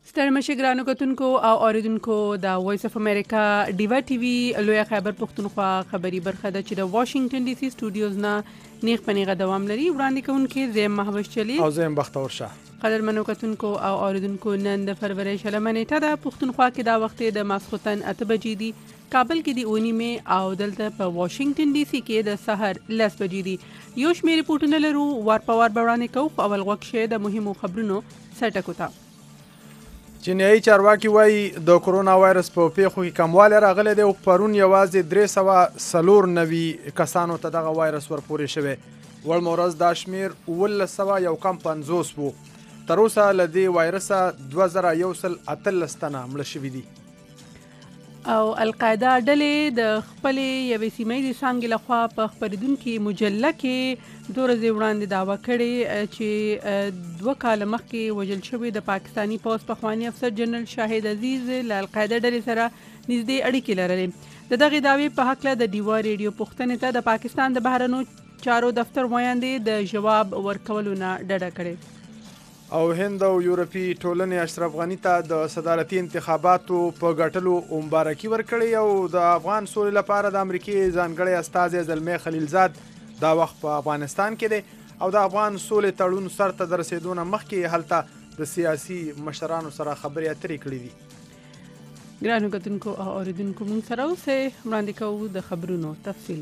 ستړي مشه ګرانو کتونکو او اوریدونکو د وایس اف امریکا ډیوا ټي وی لوی خیبر پښتونخوا خبری برخه ده چې د واشنگټن ډي سي سټوډیوز نه نیغ پنیغه دوام لري. وړاندې کوونکې زم محوش چلی او زم بختور شاه. قدرمنو کتونکو او اوریدونکو نن د فروری شلمه نیټه ده. پښتونخوا کې دا وخت د ماسختن 8 بجې دي، کابل کې دی 9 مې او دلته په واشنگټن ډي سي کې د سحر 10 بجې دي. یو شمېر ریپورتونه لرو ور په ور وړاندې کوو. اول غوښ شه د مهمو خبرونو سټکو ته. چینایي چارواکي وایي د کرونا وایرس په پیښو کې کموالی راغلی دی او پرون یوازې 394 کسانو ته دغه وایرس ورپورې شوی. وړمه ورځ دا شمېر 1950 و. تر اوسه له دې وایرسه 2118 تنه مړه شوي دي. او القاعده ډلې د خپلې یوې سیمه ییزې څانګې لخوا په خپرېدونکي مجله کې 2 ورځې وړاندې دعوه کړې چې 2 کاله مخکې وژل شوي د پاکستاني پوځ پخواني افسر جنرال شاهد عزیز له القاعده ډلې سره نږدې اړیکې لرلې. د دغې دعوې په هکله د ډیوا ریډیو پوښتنې ته د پاکستان د بهرنیو چارو دفتر ویاندې د جواب ورکولو نه ډډه کړې. او هند او یورپي ټولنې اشرف غني ته د صدارتي انتخاباتو په ګټلو مبارکي ورکړې او د افغان سولې لپاره د امریکې ځانګړی استازی زلمی خلیلزاد دا وخت په افغانستان کې دی او د افغان سولې تړون سر ته د رسېدو نه مخکې هلته د سیاسي مشرانو سره خبرې اترې کړې دي. ګرانو کتونکو او اوریدونکو موږ سره اوسئ. وړاندې کوو د خبرونو تفصیل.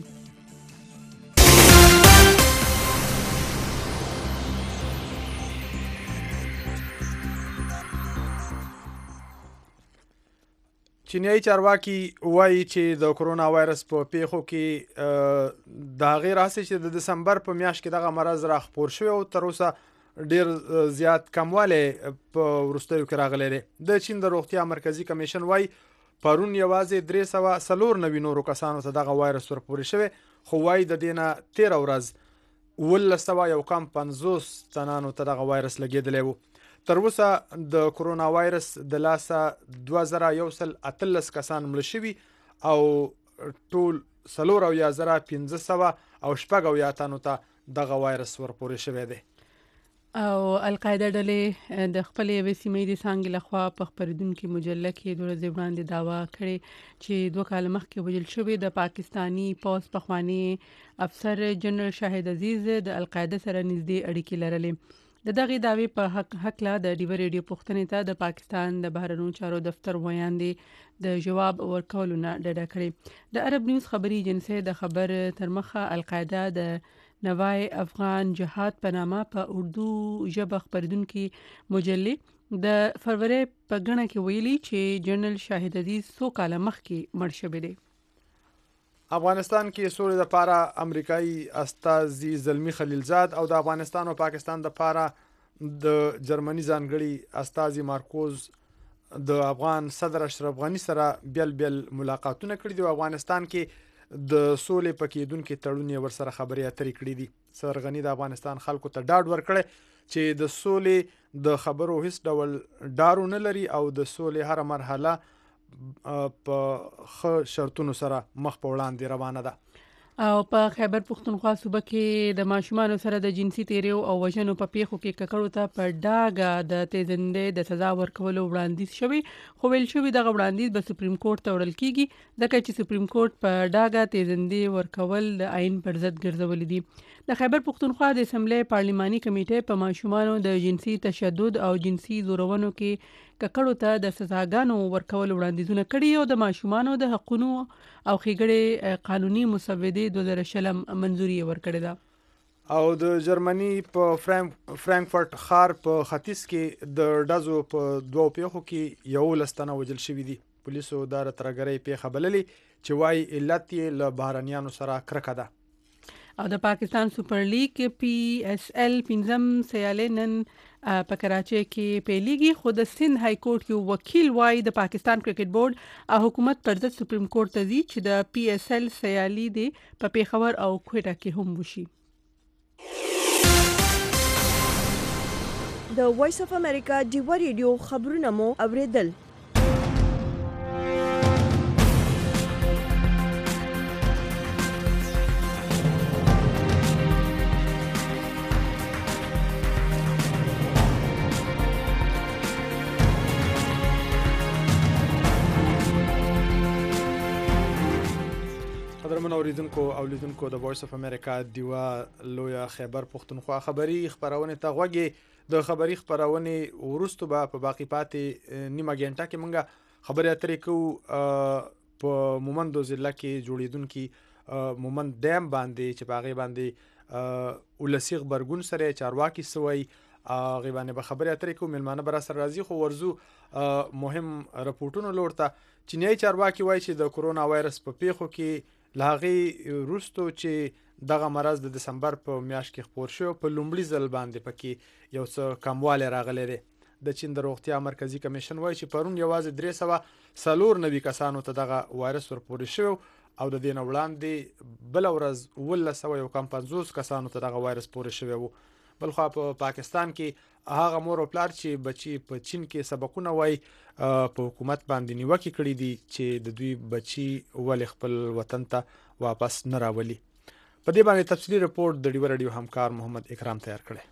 چینایي چارواکي وایي چې د کرونا وایرس په پیښو کې د هغې راهیسې چې د دسمبر په میاشت کې دغه مرض راخپور شوی او تر اوسه ډیر زیات کموالی په وروستیو کې راغلی دی. د چین د روغتیا مرکزي کمیشن وایي پرون یوازې 394 نورو کسانو ته دغه وایرس ورپورې شوی، خو وایي د دې نه تېره ورځ 1950 تنانو ته دغه وایرس لګېدلی و. تر اوسه د کرونا وایرس د لاسه 2118 کسان مړه شوي او ټول 4,570 تنو ته دغه وایرس ورپورې شوی دی. او القاعده ډلې د خپلې یوې سیمه ییزې څانګې لخوا په خپرېدونکي مجله کې 2 ورځې وړاندې دعوه کړې چې 2 کاله مخکې وژل شوي د پاکستاني پوځ پخواني افسر جنرال شاهد عزیز د القاعده سره نږدې اړیکې لرلې. د دغې دعوې په هکله د ډیوا ریډیو پوښتنې ته د پاکستان د بهرنیو چارو دفتر ویاندې د جواب ورکولو نه ډډه کړې. د عرب نیوز خبري ایجنسۍ د خبر تر مخه القاعده د نوای افغان جهاد په نامه په اردو ژبه خپرېدونکي مجلې د فروری په ګڼه کې ویلي چې جنرال شاهد عزیز 100 کاله مخکې مړ شوی دی. افغانستان کې سولې لپاره امریکایي استازي زلمی خلیلزاد او د افغانستان او پاکستان لپاره د جرمني ځانګړي استازي مارکوز د افغان صدر اشرف غني سره بیل ملاقاتونه کړي دي او افغانستان کې د سولې په کېدونکي تړون یې ورسره خبرې اترې کړي دي. صدر غني د افغانستان خلکو ته ډاډ ورکړی چې د سولې د خبرو هیڅ ډول ډارو نه لري او د سولې هره مرحله په ښه شرطونو سره مخ په وړاندې روانه ده. او په خیبر پښتونخوا صوبه کې د ماشومانو سره د جنسي تیریو او وژنو په پیښو کې ککړو ته په ډاګه د تیزندې د سزا ورکولو وړاندیز شوی، خو ویل شوی دغه وړاندیز به سپریم کورټ ته وړل کیږي ځکه چې سپریم کورټ په ډاګه تیزندې ورکول د آئین پر ضد ګرځولي دي. د خیبر پښتونخوا د اسمبلی پارلماني کمیټې په ماشومانو د جنسي تشدد او جنسي زورونو کې ککړو ته د سزاګانو ورکولو وړاندیزونه کړي او د ماشومانو د حقونو او ښېګړې قانوني مسودې 2020 منظوري ورکړې ده. او د جرمني په فرانکفورت ښار په ختیځ کې د ډزو په 2 پیښو کې 11 تنه وژل شوي دي. پولیسو دا ترهګرۍ پیښه بللې چې وایي علت یې له بهرنیانو سره کرکه ده. او د پاکستان سپر لیګ PSL 5م سیالي نن په کراچۍ کې پیلېږي، خو د سند های کورټ یو وکیل وایي د پاکستان کرکټ بورډ او حکومت پر ضد سپریم کورټ ته ځي چې د PSL سیالي دی په پیښور او کوټه کې هم وشي. د وایس اف امریکا ډیوا ریډیو خبرونه مو اوریدل. درنو اوریدونکو او لیدونکو د وایس اف امریکا دیوا لویا خیبر پختونخوا خبری خبرونه ته غوږی د خبری خبرونه ورستو په باقی پاتې نیمه غنټه کې مونږه خبري اترې کو په مومند ضلع کې جوړیدونکو مومند ډیم باندې چې باغې باندې ولسی خبرګون سره چارواکي سوی غیبانه به خبري اترې کو ملمانه بر سر راضي خو ورزو مهم رپورټونو لورته چینایي چارواکي وایي چې د کرونا وایرس په پیښو کې لاغي روستو چې دغه مرض د دسمبر په میاشت کې خپور شو په لومړي ځل باندې پکې یو څه کمواله راغلی دی. د چین د روغتیا مرکزی کمیشن وایي چې پرون یوازې 394 کسانو ته دغه وایرس ورپورې شو او د دې نه وړاندې بل ورځ 1950 کسانو ته دغه وایرس پورې شوی وو. بلخو په پاکستان کې هغه مور او پلار چې بچي په چین کې سبقونه وای په حکومت باندې نیوکه کړې دي چې د دوی بچي ول خپل وطن ته واپس نه راولي. په دې باندې تفصیلی رپورت د ډیو رادیو همکار محمد اکرام تیار کړی.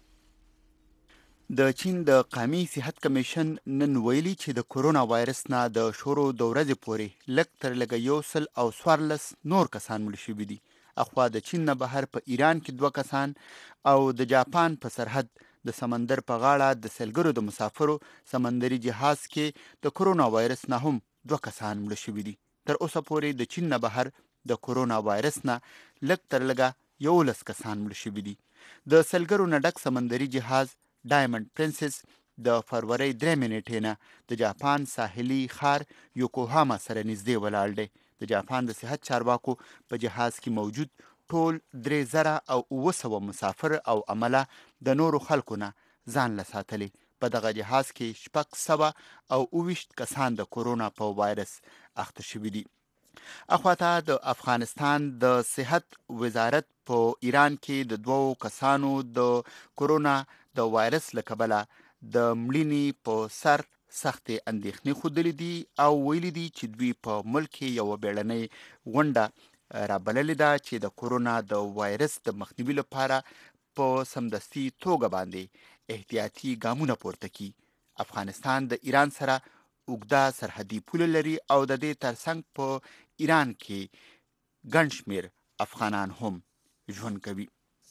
د چین د قومي صحت کمیشن نن ویلي چې د کرونا وایرس نه د شروع د ورځې پورې لږ تر لږه 114 نور کسان مړ شوي دي. اخوا د چین نه بهر په ایران کې 2 کسان او د جاپان په سرحد د سمندر په غاړه د سلګرو د مسافرو سمندري جهاز کې د کرونا وایرس نه هم 2 کسان مړ شوي دي. تر اوسه پورې د چین نه بهر د کرونا وایرس نه لږ تر لږه 11 کسان مړ شوي دي. د سلګرو نه ډک سمندري جهاز ډایمنډ پرنسس د فروری 3 نیټې نه د جاپان ساحلي ښار یوکوهاما سره نږدې ولاړ دی. د جاپان د صحت چارواکو په جهاز کې موجود ټول 3000 مسافر او عمله د نورو خلکو نه ځان له ساتلي. په دغه جهاز کې 629 کسان د کرونا په وایرس اخته شوي دي. اخواته د افغانستان د صحت وزارت په ایران کې د 2 کسانو د کرونا د وایرس له کبله د مړینې په سر سختې اندېښنې ښودلې دي او ویلي دي چې دوی په ملک کې یوه بیړنۍ غونډه رابللې ده چې د کرونا د وایرس د مخنیوي لپاره په سمدستي توګه باندې احتیاطي ګامونه پورته کړي. افغانستان د ایران سره اوږده سرحدي پوله لري او د دې ترڅنګ په ایران کې ګڼ شمېر افغانان هم ژوند کوي.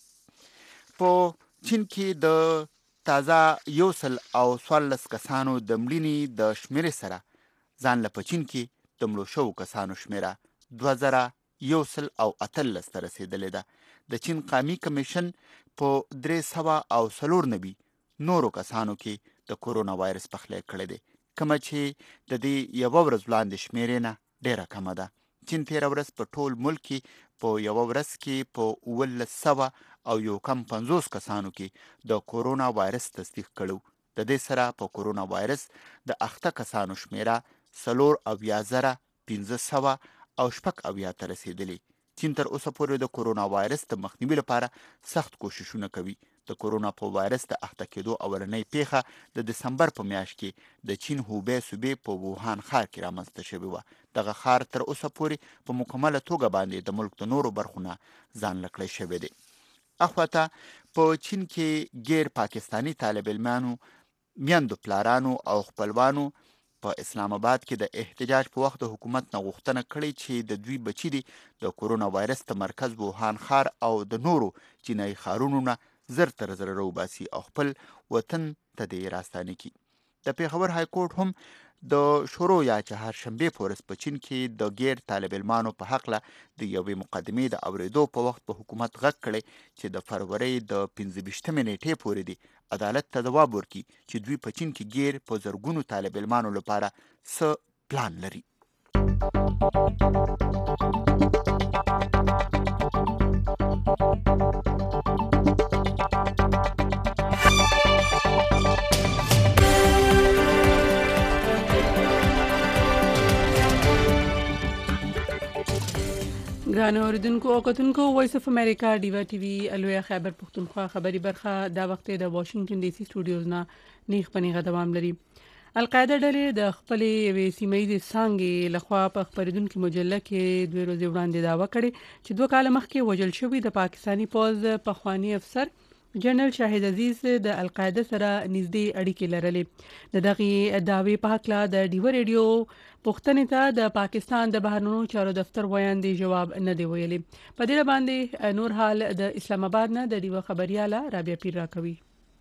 په چین کې د تازه 114 کسانو د مړینې د شمیرې سره ځان له په چین کې د مړو شوو کسانو شمیره 2118 ته رسېدلې ده. د چین قومي کمیشن په 394 نورو کسانو کې د کرونا وایرس پخلی کړی دی، کومه چې د دې یوه ورځ وړاندې شمیرې نه ډیره کمه ده. چین تېره ورځ په ټول ملک کې په یوه ورځ کې په 1950 کسانو کې د کرونا وایرس تصدیق کړو. د دې سره په کرونا وایرس د اخته کسانو شمیره 4,570 ته رسېدلې. چین تر اوسه پورې د کرونا وایرس د مخنیوي لپاره سخت کوششونه کوي. د کرونا په وایرس د اخته کېدو اولنۍ پیښه د دسمبر په میاشت کې د چین هوبی صوبې په ووهان ښار کې رامنځته شوې وه. دغه ښار تر اوسه پورې په مکمله توګه باندې د ملک د نورو برخو نه ځان لکړی شوی دی. اخواته په چین کې غیر پاکستانی طالب علمانو، میندو پلارانو او خپلوانو په اسلام آباد کې د احتجاج په وخت د حکومت نه غوښتنه کړې چې د دوی بچي دي د کرونا وایرس د مرکز ووهان ښار او د نورو چینایي ښارونو نه زر تر زر راوباسي او خپل وطن ته دې راستانه کړي. د پیښور های کورټ هم د شروع یا چهارشنبې په ورځ په چین کې د غیر طالب علمانو په هکله د یوې مقدمې د اورېدو په وخت په حکومت غږ کړی چې د فروری د 15 نیټې پورې دی عدالت ته ځواب ورکړي چې دوی په چین کې غیر په زرګونو طالب علمانو لپاره څه پلان لري. ګرانو اوریدونکو او کتونکو وایس اف امریکا ډیوا ټي وی الویا خیبر پختونخوا خبری برخه دا وخت د واشنگټن ډي سي سټوډیوز نه نیغ پنیغه دوام لري. القاعده ډلې د خپلې سیمې څنګه لخوا په خبردونکو مجله کې 2 ورځې وړاندې داوا کړې چې 2 کال مخکې وژل شوی د پاکستانی پوز پخوانی افسر جنرال شاهد عزیز د القاعده سره نږدې اړیکې لرلې د دغه داوی په حق لا د ډیو ریډیو پښتنې ته د پاکستان د بهرنیو چارو دفتر ویاندې جواب نه دی ویلي. په دې باندې نور حال د اسلام آباد نه د ډیو خبرياله رابعه پیر راکوي.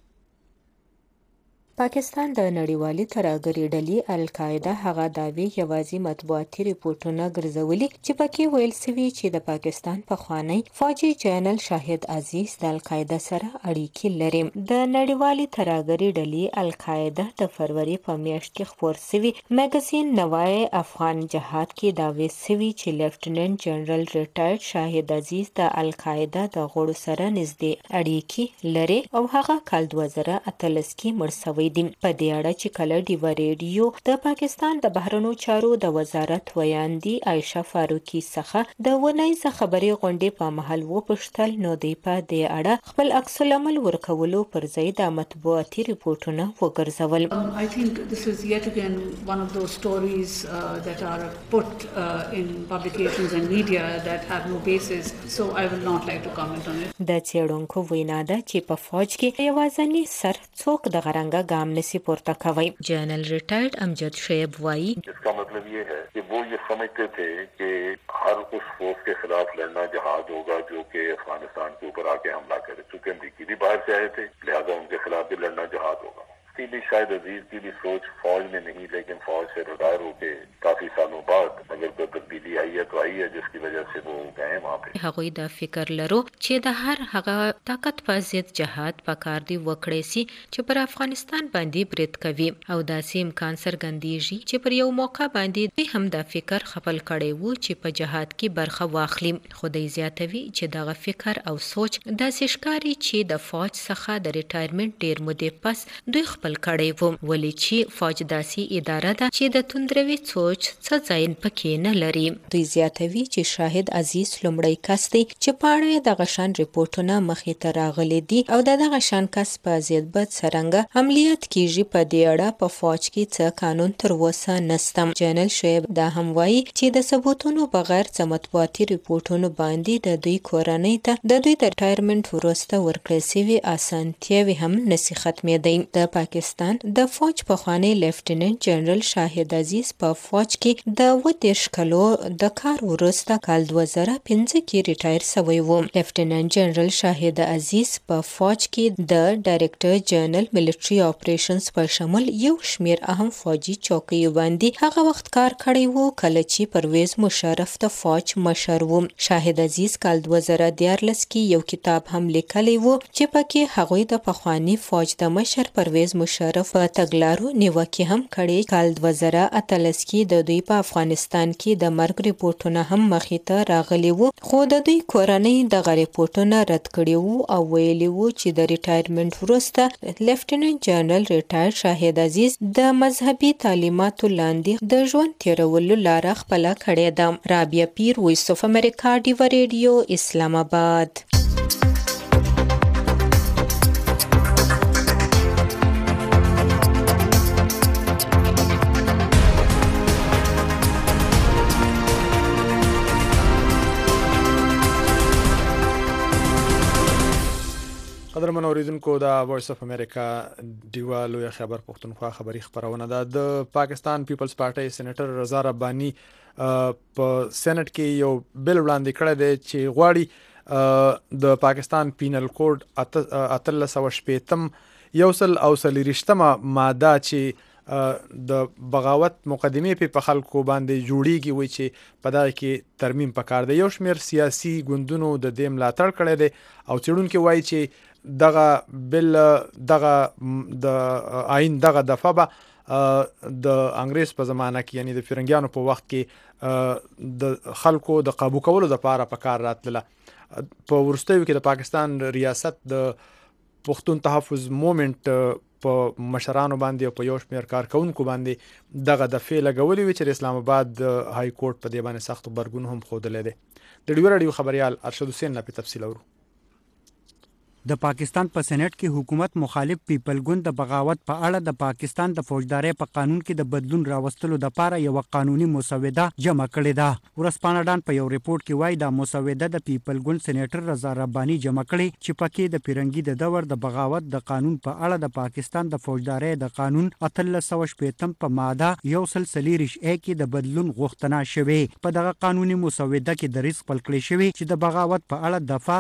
پاکستان د نړیوالې ترهګرۍ ډلې القاعده هغه داوی یوازې مطبوعاتي ریپورتونه ګرځولي چې پکې ویل شوی چې د پاکستان پخوانی فوجي جنرال شاهد عزیز د القاعده سره اړیکې لري. د نړیوالې ترهګرۍ ډلې القاعده د فروری په میاشت کې خپور شوی میګزین نوای افغان جهاد کې داوی شوی چې لیفټیننټ جنرال ریټایرډ شاهد عزیز د القاعده د غړو سره نږدې اړیکې لري او هغه کال 2013 کې مړ شوی. په دې اړه چې کله ډیو ریډیو د پاکستان د بهرنیو چارو د وزارت ویاندې عایشه فاروقي څخه د ونیزه خبري غونډې په محل وپوښتل نو دوی په دې اړه خپل عکس العمل ورکولو پر ځای د مطبوعاتي ریپورتونه وګرځول. I think this is yet again one of those stories that are put in publications and media that have no basis, so I will not like to comment on it. د څېړونکو وینا ده چې په فوج کې یوازینی سر څوک د غرنګه ګام نسی پورته کوي. جنرال ریټایرډ امجد شعیب وایي इसका मतलब ये है कि वो ये समझते थे कि हर उस फोर्स के खिलाफ लड़ना जहाद होगा जो कि अफगानिस्तान के ऊपर आके हमला करे. चूंकि अमरीकी भी बाहर से आए थे लिहाजा उनके खिलाफ भी लड़ना जहाद होगा. भी शायद अजीज की भी सोच फौज में नहीं लेकिन फौज से रिटायर होके काफी सालों बाद अगर कोई तब्दीली आई है तो आई है जिसकी वजह से वो गए वहाँ पे. هغوی دا فکر لرو چې د هر هغه طاقت په ضد جهاد پکار دی وکړي سي چې پر افغانستان باندې برید کوي او داسې امکان څرګندېږي چې پر یو موقع باندې دوی هم دا فکر خپل کړي وو چې په جهاد کې برخه واخلي. خدای زیاتوي چې دغه فکر او سوچ داسې ښکاري چې د فوج څخه د ریټایرمنټ ډیر مودې پس دوی خپل کړی وو ولې چې فوج داسې اداره ده چې د توندروي سوچ څه ځای پکې نه لري. دوی زیاتوي چې شاهد عزیز لومړی کس دی چې پاڼه د غشان ریپورتونه مخې ته راغلي دي او د غشان کس په ضد بد څرنګه عملیات کیږي په دې اړه په فوج کې څه قانون تر اوسه نشته. جنرال شعیب دا هم وایي چې د ثبوتونو بغیر څه مطبوعاتي ریپورتونو باندې د دوی کورنۍ ته د دوی د ریټایرمنټ وروسته ورکړل شوي اسانتیاوې هم نشي ختمېدی. د پاکستان د فوج پخوانی لیفټیننټ جنرال شاهد عزیز په فوج کې د 30 کالو د کار وروسته کال 2015 کې ریټایر شوی و. لیفټیننټ جنرال شاهد عزیز په فوج کې د ډایریکټر جنرال ملټری اپریشنز په شمول یو شمیر اهم فوجي چوکیو باندې هغه وخت کار کړی وو کله چې پرویز مشرف د فوج مشر و. شاهد عزیز کال 2014 کې یو کتاب هم لیکلی وو چې پکې هغوی د پخوانی فوج د مشر پرویز مشرف په تګلارو نیوکه هم کړي. کال 2018 کې د دوی په افغانستان کې د مرګ ریپورتونه هم مخې ته راغلي وو خو د دوی کورنۍ د ریپورتونه رد کړي وو او ویلي وو چې د ریټایرمنټ وروسته لیفټیننټ جنرال ریټایر شاهد عزیز د مذهبي تعلیماتو لاندې د ژوند تیرولو لاره خپل کړې ده. رابعه پیر، وایس اف امریکا، ډیو ریډیو، اسلام آباد. قدرمن اوریدونکو دا وایس اف امریکا ډیوا لوی خبر پښتونخوا خبری خبرونه ده. د پاکستان پیپلز پارټي سېنیټر رضا رباني په سېنات کې یو بل وړاندې کړی دی چې غواړي د پاکستان پینل کوډ 1380 یوسل او سلیریشتمه ماده چې د بغاوت مقدمه په خلکو باندې جوړیږي وي چې په دغه کې ترمیم پکار دی. یو شمیر سیاسي ګوندونو د دې ملاتړ کړی دی او څېړونکي وایي چې دغه بل دغه د آئین دغه دفعه به د انګریز په زمانه کې یعنی د فرنګیانو په وخت کې د خلکو د قابو کولو لپاره پکار راتله. په ورستیو کې د پاکستان ریاست د پښتون تحفظ موومېنټ په مشرانو باندې او په یو شمیر کارکونکو باندې دغه د فعل لګولې وی چې اسلام آباد های کورټ په دې باندې سخت برګون هم خوده لیدي. د ډیو رادیو خبريال ارشد حسین نه په تفصیل اورو. د پاکستان په سېنات کې حکومت مخالف پیپل ګوند د بغاوت په اړه د پاکستان د فوجدارۍ په قانون کې د بدلون راوستلو لپاره یو قانوني مسوده جمع کړې ده. ورځپاڼه ډان په یو ریپورت کې وایي دا مسوده د پیپل ګوند سېنیټر رضا رباني جمع کړې چې پکې د پیرنګي د دور د بغاوت د قانون په اړه د پاکستان د فوجدارۍ د قانون 1360 په ماده 140 کې د بدلون غوښتنه شوې. په دغه قانوني مسوده کې د رزق پل کړی شوی چې د بغاوت په اړه دفعه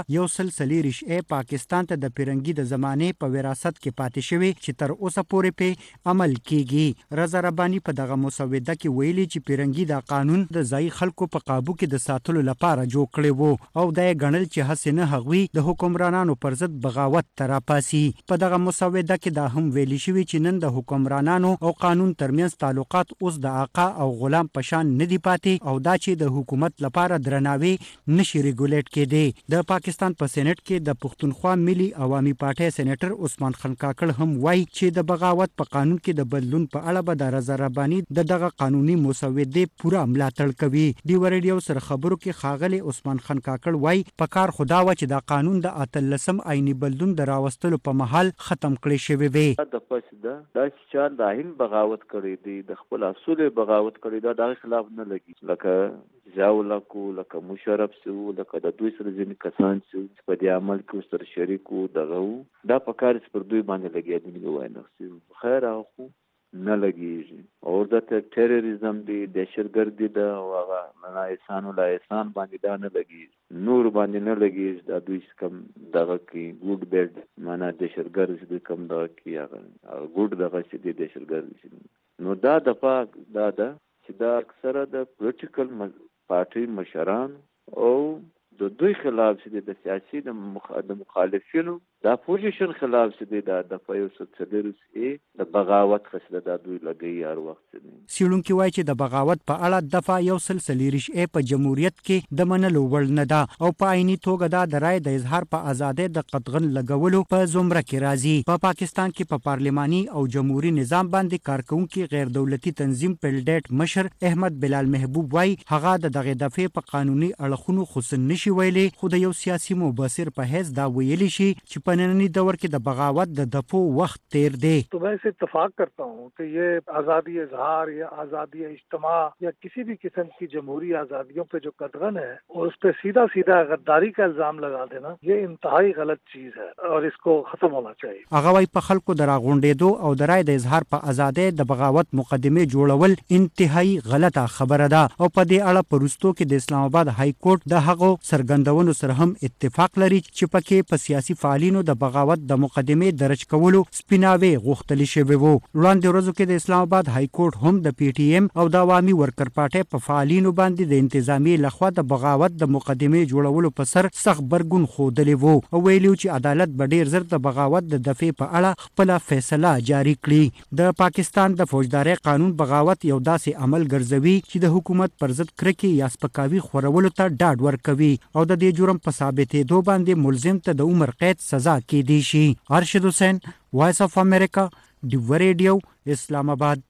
140 پاکستان ته د پیرنګي د زمانه په وراثت کې پاتې شوی چې تر اوسه پورې په عمل کیږي. رضا رباني په دغه مسوده کې ویلي چې پیرنګي دا قانون د ځای خلکو په قابو کې د ساتلو لپاره جوړ کړی وو او دا غنل چې حسنه هغوی د حکمرانانو پر ضد بغاوت تراپاسي. په دغه مسوده کې دا هم ویلي شوی چې نن د حکمرانانو او قانون ترمنځ تعلقات اوس د آقا او غلام پشان نه دی پاتې او دا چې د حکومت لپاره درناوی نشي ریګولیټ کېدی. د پاکستان په سېنات کې د پښتونخوا ملي عوامي پارټي سېنیټر عثمان خان کاکړ هم وایي چې د بغاوت په قانون کې د بدلون په اړه به د رضا رباني دغه قانوني مسوده پوره ملاتړ کوي. دی ورډیو سره خبرو کې خاغلی عثمان خان کاکړ وایي په کار خدا و چې دا قانون د 13 آئینی بدلون د راوستلو په محل ختم کړی شوی وي. د پښده د چار د آئین بغاوت کړی دی د خپل اصول بغاوت کړی دا د خلاف نه لګي لکه ځاولکو لکه مشرف سو لکه د دوی سره ځینې کسان چې په دې عمل کې سره شریکو دغه دا په کار پر دوی باندې لګیدلی وای نه خیر خو نه لګیږي او د ټیرریزم دی دهشتګردي دا هغه نه احسان ولا احسان باندې دا نه لګیږي نور باندې نه لګیږي دا دوی کم دغه کې ګوډ بیډ معنا دهشتګرد دې کم دغه کې هغه ګوډ دغه چې دهشتګرد نو دا د پاک دا چې دا اکثره د پولیټیکل پارټي مشران او د دوی خلاف چې د سیاسي د مخالفینو دا پوزیشن خلاف چې د فیوسټلرس د بغاوت خسله د دوی لګي هر وخت سیړونکو وایي چې د بغاوت په اړه دفعه 140 په جمهوریت کې د منلو وړ نه ده او په عیني توګه دا د رای د اظهار په ازادۍ د قطغن لګولو په زمره کې راځي. په پاکستان کې په پارلماني او جمهوریت نظام باندې کارکونکو غیر دولتي تنظیم پلډیټ مشر احمد بلال محبوب وایي هغه دغه دفعه په قانوني اړخونو خصوص نشي ویلي خو د یو سیاسي مبصر په حیث دا ویلي شي چې په ننني دور کې د بغاوت د دفو وخت تیر دی. تو میں اسے اتفاق کرتا ہوں کہ یہ آزادی اظہار یا آزادی اجتماع یا کسی بھی قسم کی جمہوری آزادیوں پہ جو قدغن ہے اور اس پہ سیدھا سیدھا غداری کا الزام لگا دینا یہ انتہائی غلط چیز ہے اور اس کو ختم ہونا چاہیے. هغه وايي په خلکو د راغونډېدو او د رای د اظهار په ازادۍ د بغاوت مقدمه جوړول انتهایی غلطه خبره ده او په دې اړه په وروستو کې د اسلام آباد های کورټ د هغو څرګندونو سره هم اتفاق لري چې پکې په سیاسي فعالینو د بغاوت د مقدمه درج کولو سپیناوي غوښتل شوی وو. وړاندې ورځو کې د اسلام آباد های کورټ هم د پی ټی ایم او د عوامي ورکر پارټي په فعالینو باندې د انتظامی لخوا د بغاوت د مقدمه جوړولو په سر سخت برګون خوده وو او ویلو چې عدالت به ډیر زر د بغاوت د دفعې په اړه خپل فیصله جاری کړي. د پاکستان د فوجداري قانون بغاوت یو داسې عمل ګرځوي چې د حکومت پر ضد کرکې یا سپکاوي خورولو ته ډاډ ورکوي او د دې جرم په ثابتېدو باندې ملزم ته د عمر قید سزا کېدی شي. ارشد حسین وایس اف امریکا ډیو ریډیو اسلام آباد.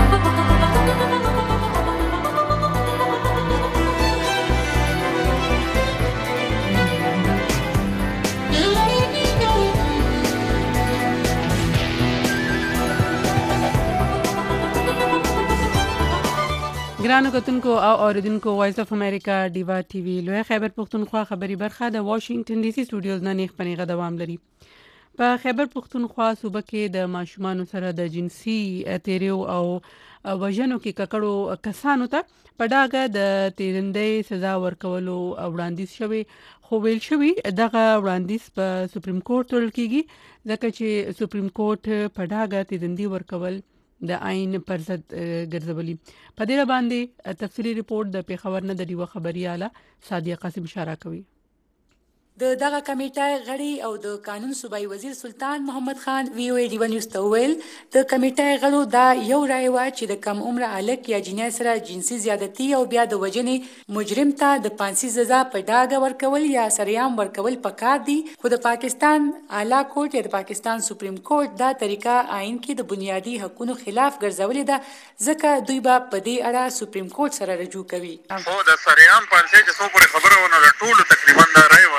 ګرانو کتونکو او اوریدونکو وایس اف امریکا ډیوا ټي وی لوی خیبر پښتونخوا خبری برخه د واشنگټن ډي سي سټوډیوز نه نیخ پنیغه دوام لري. په خیبر پښتونخوا صوبه کې د ماشومان سره د جنسي تیریو او وژنو کې ککړو کسانو ته په ډاګه د تیرندې سزا ورکولو وړاندیز شوی خو ویل شوی دغه وړاندیز په سپریم کورټ تړل کیږي ځکه چې سپریم کورټ په ډاګه تیرندې ورکول د عین پر ضد ګرځولي. په دې باندې تفصیلی ریپورت د پیښور نه د ډیوه خبرياله سادیه قاسم اشاره کوي. د دغه کمیټې غړي او د قانون صوبایي وزیر سلطان محمد خان وی او ډی ونیوز ته ویل د کمیټې غړو دا یو رائے و چې د کم عمر الک یا جنۍ سره جنسي زیادتی او بیا د وجنې مجرم ته د پانسي سزا په ډاګه ورکول یا سریام ورکول پکار دي خو د پاکستان اعلی کورټ یا د پاکستان سپریم کورټ دا طریقه آئین کې د بنیادی حقوقو خلاف ګرځولې ده ځکه دوی به په دې اړه سپریم کورټ سره رجوع کوي. خو د سریام پانسي چې څو پورې خبره ونه ټول تقریبا دا رائے و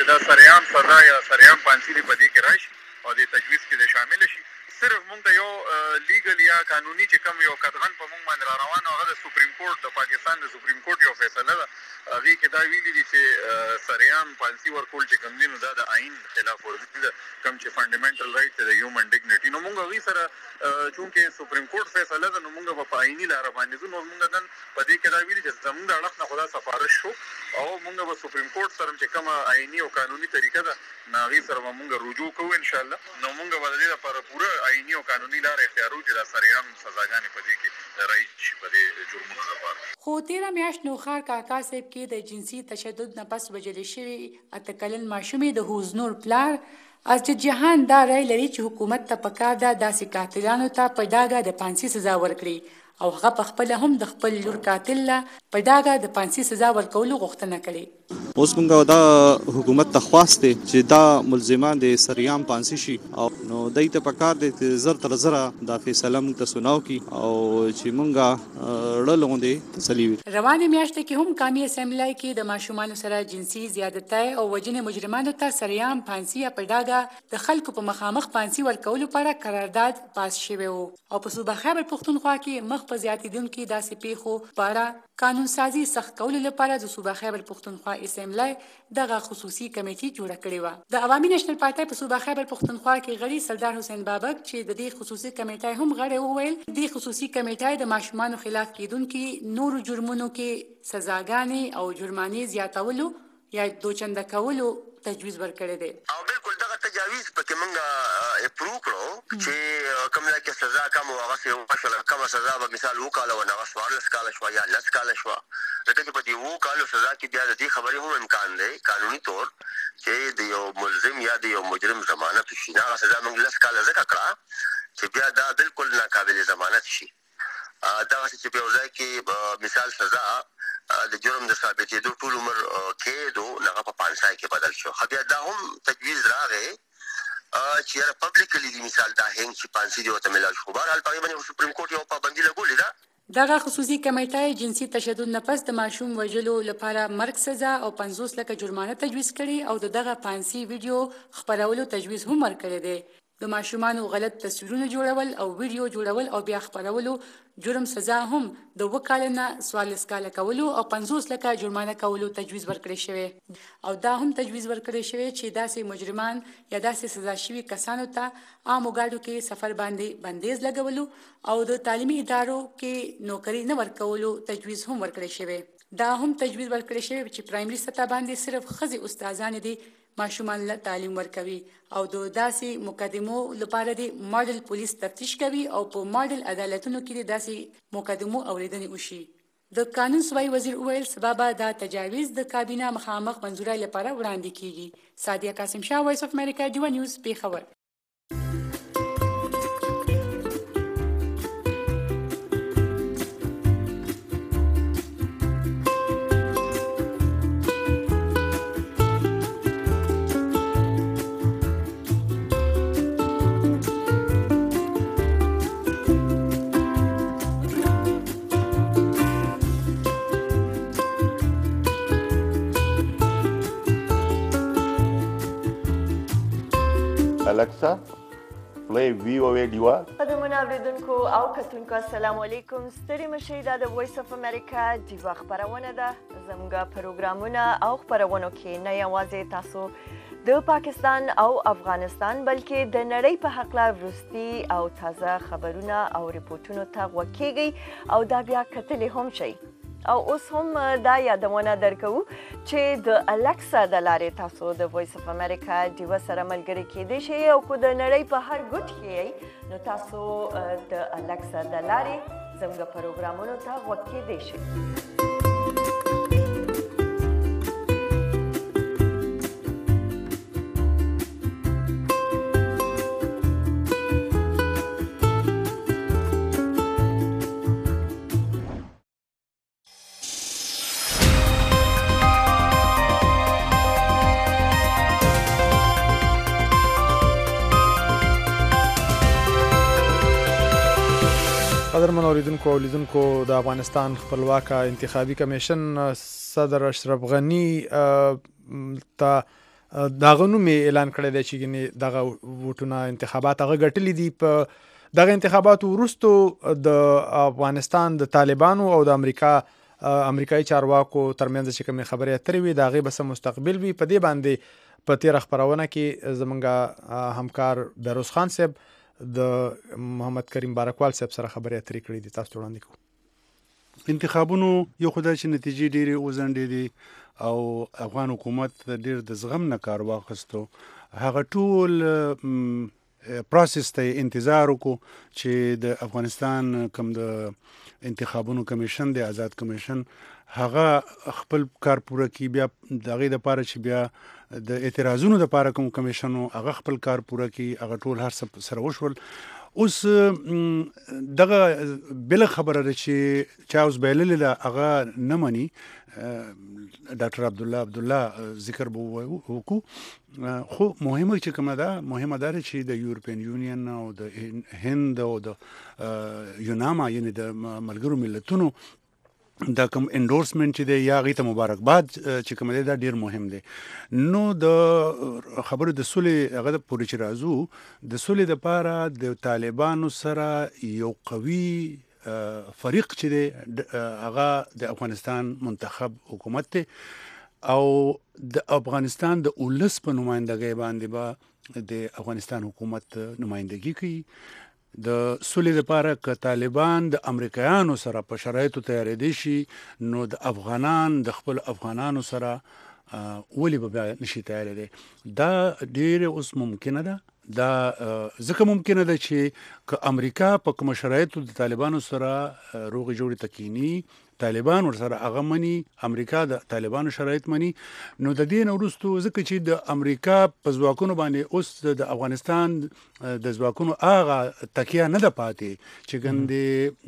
چې دا سریعان سزا یا سریعان پانسي په دې کې راشي او د تجویز کې شامل شي. صرف مونږ ته یو لیګل یا قانوني چې کوم یو قدغن په مونږ باندې را روان او هغه د سپریم کورټ د پاکستان د سپریم کورټ یو فیصله ده. هغې کې دا ویلي دي چې سریعان پانسي ورکول چې کوم دي نو دا د آئین خلاف ورزي ده، کوم چې فنډامنټل رایټ دی د هیومن ډیګنیټي. نو مونږ هغې سره چونکې سپریم کورټ فیصله ده نو مونږ به په آئیني لاره باندې ځو. نو مونږ نن په دې کې دا ویلي چې زمونږ د اړخ نه خو دا سفارش شو او مونږ به سپریم کورټ سره چې کومه آئیني او قانوني طریقه ده نو هغې سره به مونږ رجوع کوو انشاءالله. نو مونږ به د دې لپاره پوره آئیني او قانوني لاره اختیارو چې دا سریعان سزاګانې په دې کې رایج شي په دې جرمونو لپاره. خو تیره میاشت نوښار کاکا صاحب کې د جنسي تشدد نه پس وژل شوي 8 کلن ماشومې د حوزنور پلار اسجد جهان دا رای لري چې حکومت ته پکار ده داسې قاتلانو ته په ډاګه د پانسي سزا ورکړي او هغه په خپل هم د خپل لور قاتل له په ډاګه د پانسي سزا ورکولو غوښتنه کړې. اوس موږ دا حکومت ته خواست دی چې دا ملزمان د سریعان پانسي شي او نو دای ته پکار دی چې زر تر زره دا فیصله موږ ته سناو کی او چې موږ ړلوندې تسلی وي. روانه میاشت کې هم قومي اسمبلی کې د ماشومان سره جنسي زیادتۍ او وجنې مجرمانو ته سریعان پانسي په ډاګه د خلکو په مخامخ پانسي ورکولو لپاره قرارداد پاس شوی وو او په صوبه خیبر پختونخوا کې مخ په زیاتیدونکو داسې پیښو لپاره قانون سازي سخت کولو لپاره د صوبه خیبر پختونخوا اسمبلی دغه خصوصي کمیټي جوړه کړې و. د عوامي نېشنل پارټي په صوبه خیبر پختونخوا کې غړي سردار حسین بابک چې د دې خصوصي کمیټي هم غړي وویل د خصوصي کمیټي د ماشومان خلاف کېدونکو نورو جرمونو کې سزاګانې او جرمانې زیاتولو یا دوچنده کولو تجویز ورکړی دی. او بالکل دغه تجاویز پکې موږ اپروو کړو چې کوم ځای کې سزا کم او هغه څه وشوله کومه سزا به مثال وکاله و هغه 14 کاله شوه یا 10 کاله شوه. لکه چې په دې 2 کالو سزا کې بیا د دې خبرې هم امکان دی قانوني طور چې د یو ملزم یا د یو مجرم ضمانت شي. هغه سزا موږ 10 کاله ځکه کړه چې بیا دا بالکل ناقابل ضمانت شي. دغه چې په ځای کې مثال سزا د جرم د ثابتېدو ټول عمر کېدو هغه په 5 سال کې بدل شو. خو بیا دا هم تجویز راغی چې ریپبلیکلی دی مثال دا هنګ چې پانسي دی وته ملال شو. بهرحال په باندې سپریم کورټ یو پابندي لګولې ده. دغه خصوصي کمیټه جنسي تشدد نه پس د ماشوم وژلو لپاره مرګ سزا او 50 لکه جرمانه تجویز کړي او دغه پانسي ویډیو خبرولو تجویز هم ورکړی دی. د ماشومانو غلط تصویرونه جوړول او ویډیو جوړول او بیا خبرولو جرم سزا هم د 2 کال نه 14 کال کولو او 50 لکه جرمانه کولو تجویز ورکړی شوی او دا هم تجویز ورکړی شوی چې داسې مجرمان یا داسې سزا شوي کسانو ته عامو ګاډو کې سفر باندې بندیز لګولو او د تعلیمي ادارو کې نوکری نه ورکولو تجویز هم ورکړی شوی. دا هم تجویز ورکړی شوی چې پرایمري سطح باندې صرف ښځې استادان دي ماشومان له تعلیم ورکوي او د داسې مقدمو لپاره د ماډل پولیس تفتیش کوي او په ماډل عدالتونو کې د داسې مقدمو اوریدنې وشي. د قانون صوبایي وزیر وویل سبا دا تجاویز د کابینه مخامخ منظورۍ لپاره وړاندې کیږي. سادیه قاسم شاه، وایس اف امریکا، ډیوا نیوز، پیښور. Alexa, play VOA Diva. قدرمن اوریدونکو او کتونکو السلام علیکم. ستړي مشئ دا د وایس اف امریکا دیوا خبرونه ده. زموږ پروګرامونه او خبرونو کې نه یوازې تاسو د پاکستان او افغانستان بلکې د نړۍ په حق لا وروستي او تازه خبرونه او ریپورتونو ته وکیږي او دا بیا کتلې هم شي. او اوس هم دا یادونه درکو چې د الکسا د لارې تاسو د وایس اف امریکا دیوا سره ملګری کېدئ شئ او کو د نړۍ په هر ګوټ کې نو تاسو د الکسا د لارې زموږ پروګرامونو ته غوږ کېدئ شئ. قدرمن اوریدونکو او لیدونکو، د افغانستان خپلواک انتخابي کمیشن صدر اشرف غنی ته دغه نوم اعلان کړی دی چې ګنې دغه ووټونه انتخابات هغه ګټلي دي. په دغه انتخاباتو وروستو د افغانستان د طالبانو او د امریکایي چارواکو ترمنځ چې کومې خبرې اترې وي د هغې به څه مستقبل وي. په دې باندې په تېره خپرونه کې زموږ همکار بیروز خان صاحب د محمد کریم بارکوال صاحب سره خبرې اترې کړې دي. تاسو وړاندې کوو. انتخابونو یو خدای چې نتیجې ډېرې وځنډې دي او افغان حکومت ډېر د زغم نه کار واخیستو. هغه ټول پروسس ته انتظار وکړو چې د افغانستان کوم د انتخابونو کمیشن د آزاد کمیشن هغه خپل کار پوره کړي. بیا د هغې دپاره چې بیا د اعتراضونو دپاره کوم کمیشن هغه خپل کار پوره کړي. هغه ټول هر څه سره وشول. اوس دغه بله خبره ده چې چا اوس بایللې ده هغه نه مني. ډاکټر عبدالله ذکر به وکړو. خو مهمه چې کومه ده مهمه دا چې د یورپین یونین او د هند او د یوناما یعنې د ملګرو ملتونو دا کوم انډورسمنټ چې دی یا هغې ته مبارکباد چې کوم دی دا ډېر مهم دی. نو د خبرو د سولې هغه پورې چې راځو د سولې دپاره د طالبانو سره یو قوي فریق چې دی هغه د افغانستان منتخب حکومت دی او د افغانستان د ولس په نمایندګۍ باندې به د افغانستان حکومت نمایندګي کوي. د سولې لپاره که طالبان د امریکایانو سره په شرایطو تیارېدی شي نو د افغانان د خپل افغانانو سره ولې به بیا نشي تیارېدی. دا ډېره اوس ممکنه ده. دا ځکه ممکنه ده چې که امریکا په کومه شرایطو د طالبانو سره روغې جوړې تکینی طالبان ورسره هغه مني امریکا د طالبانو شرایط مني نو د دې نه وروستو ځکه چې د امریکا په ځواکونو باندې اوس د افغانستان د ځواکونو هغه تکیه نه ده پاتې چې ګندې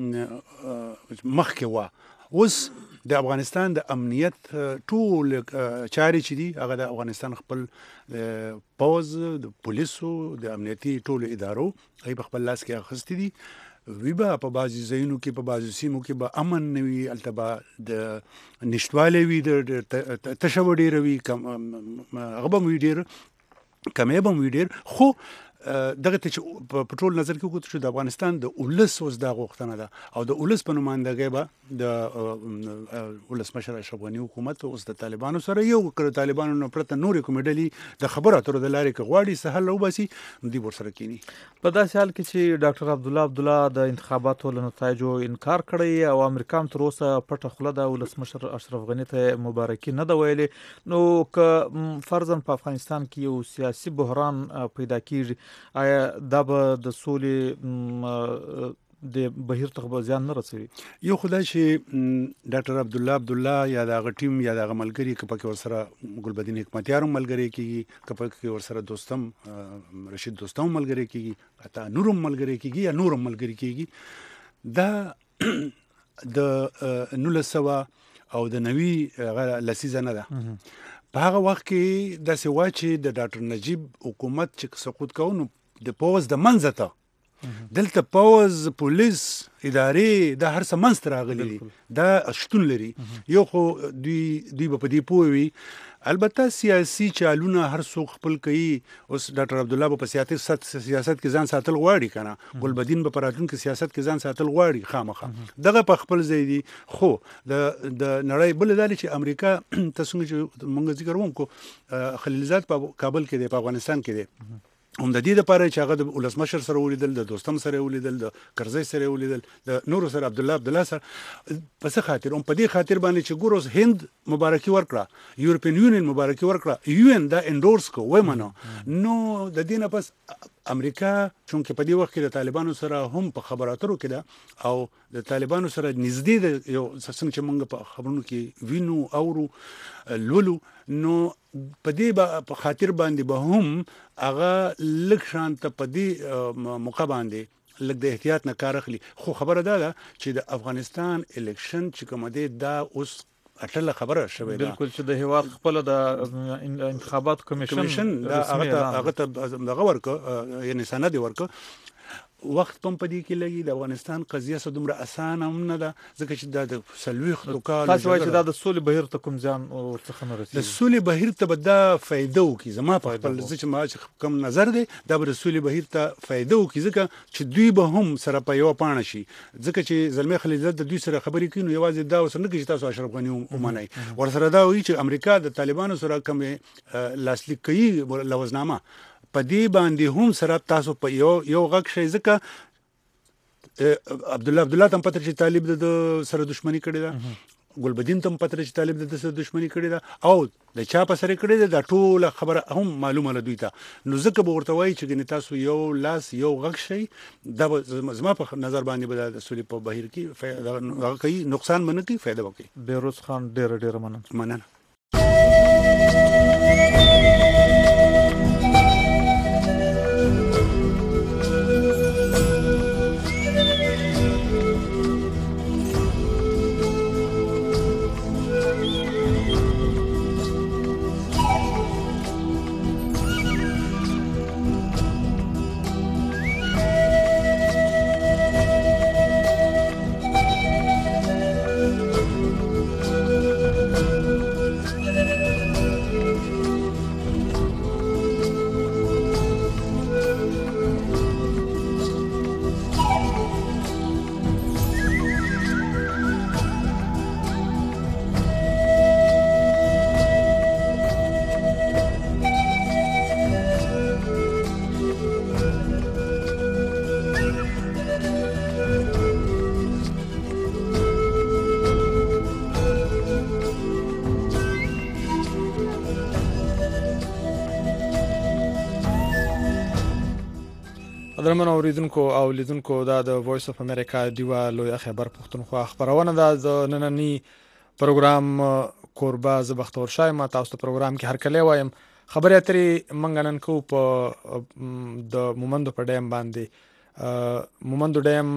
مخکې وه. اوس د افغانستان د امنیت ټول چارې چې دي هغه د افغانستان خپل پوز د پولیسو د امنیتي ټولو ادارو هغې په خپل لاس کې اخیستې دي. وی به په بعضې ځایونو کې په بعضو سیمو کې به امن نه وي، هلته به د نشتوالی وي، د تشه به ډېره وي، هغه به وي ډېر کمی به وي ډېر. خو دغه ته چې په ټول نظر کې وکړو چې د افغانستان د ولس اوس دا غوښتنه ده او د ولس په نمایندګۍ به د ولسمشر اشرف غني حکومت اوس د طالبانو سره یو کړ. طالبانو نه پرته نورې کومې ډلې د خبرو اترو د لارې که غواړي څه حل راوباسي نو دوی ورسره کینی. په داسې حال کې چې ډاکټر عبدالله د انتخاباتو له نتایجو انکار کړی او امریکا هم تر اوسه پټه خوله ده ولسمشر اشرف غني ته مبارکي نه ده ویلې، نو که فرضاً په افغانستان کې یو سیاسي بحران پیدا کیږي آیا دا به د سولې د بهیر ته به زیان نه رسوي؟ یو خدای چې ډاکټر عبدالله یا د هغه ټیم یا د هغه ملګري که پکې ورسره ګلبدین حکمتیار هم ملګری کېږي، که پکې ورسره دوستم رشید دوستم ملګری کېږي، حتی نور هم ملګری کېږي یا نور هم ملګری کېږي، دا د 1900 او د 90 لسیزه نه ده. په هغه وخت کې داسې وه چې د ډاکټر نجیب حکومت چې سقوط کوو نو د پوځ د منځه ته دلته پوځ پولیس ادارې دا هر څه منځته راغلي دي، دا شتون لري. یو خو دوی به په دې پوه وي. البته سیاسي چالونه هر څوک خپل کوي. اوس ډاکټر عبدالله به په سیاست کې ځان ساتل غواړي که نه، ګلبدین به په راتلونکي سیاست کې ځان ساتل غواړي خامخا، دغه په خپل ځای دي. خو د نړۍ بله دا دی چې امریکا ته څنګه چې مونږ ذکر وکړو خلیلزاد په کابل کې دی، په افغانستان کې دی، هم د دې دپاره چې هغه د ولسمشر سره ولیدل، د دوستم سره ولیدل، د کرزی سره ولیدل، د نورو سره عبدالله سره. په څه خاطر؟ هم په دې خاطر باندې چې ګور اوس هند مبارکي ورکړه، یورپین یونین مبارکي ورکړه، UN دا انډورس کو ومنو. نو د دې نه پس امریکا چونکې په دې وخت کې د طالبانو سره هم په خبرو اترو کې ده او د طالبانو سره نږدې ده، یو څنګه چې موږ په خبرونو کې وینو اورو لولو، نو په دې په خاطر باندې به هم هغه لږ شانته په دې موقع باندې لږ د احتیاط نه کار اخلي. خو خبره دا ده چې د افغانستان الیکشن چې کومه دی دا اوس اټله خبره شوې ده. بالکل چې د هیواد خپل د انتخابات کمیشن هغه ته دغه ورکه یعنی سند ورکه. وخت هم په دې کې لګي. د افغانستان قضیه څه دومره اسانه هم نه ده ځکه چې دا د 40 کالو تاسو وایئ چې دا د سولې بهیر ته کوم ځان ورڅخه نه رسېږي. د سولې بهیر ته به دا فایده وکړي. زما په خپل چې ما کوم نظر دی دا به د سولې بهیر ته فایده وکړي ځکه چې دوی به هم سره په یوه پاڼه شي. ځکه چې زلمی خلیلزاد د دوی سره خبرې کوي نو یوازې دا ورسره نه کوي چې تاسو اشرف غني ومنئ، ورسره دا وایي چې امریکا د طالبانو سره کومې لاسلیک کوي لوزنامه په دې باندې هم سره تاسو په یو غږ شئ. ځکه عبدالله ته هم پته چې طالب د سره دښمني کړې ده، ګلبدین ته هم پته چې طالب د سره دښمني کړې ده او د چا په سره کړې ده، دا ټوله خبره هم معلومه ده دوی ته. نو ځکه به ورته وایي چې ګنې تاسو یو لاس یو غږ شئ. دا به زما په نظر باندې به د سولې په بهیر کې هغه کوي نقصان به نه کوي، فایده به کوي. بهروز خان ډېره مننه. درمن اوریدونکو او لیدونکو دا د وایس اف امریکا دیوا لوی خبر پښتونخوا خبرونه ده. د نننی پروګرام کوربه ز بختور شای ما تاسو ته پروګرام کې هر کله وایم خبرې اترې منګ نن کو په د مومندو په ډیم باندې. مومندو ډیم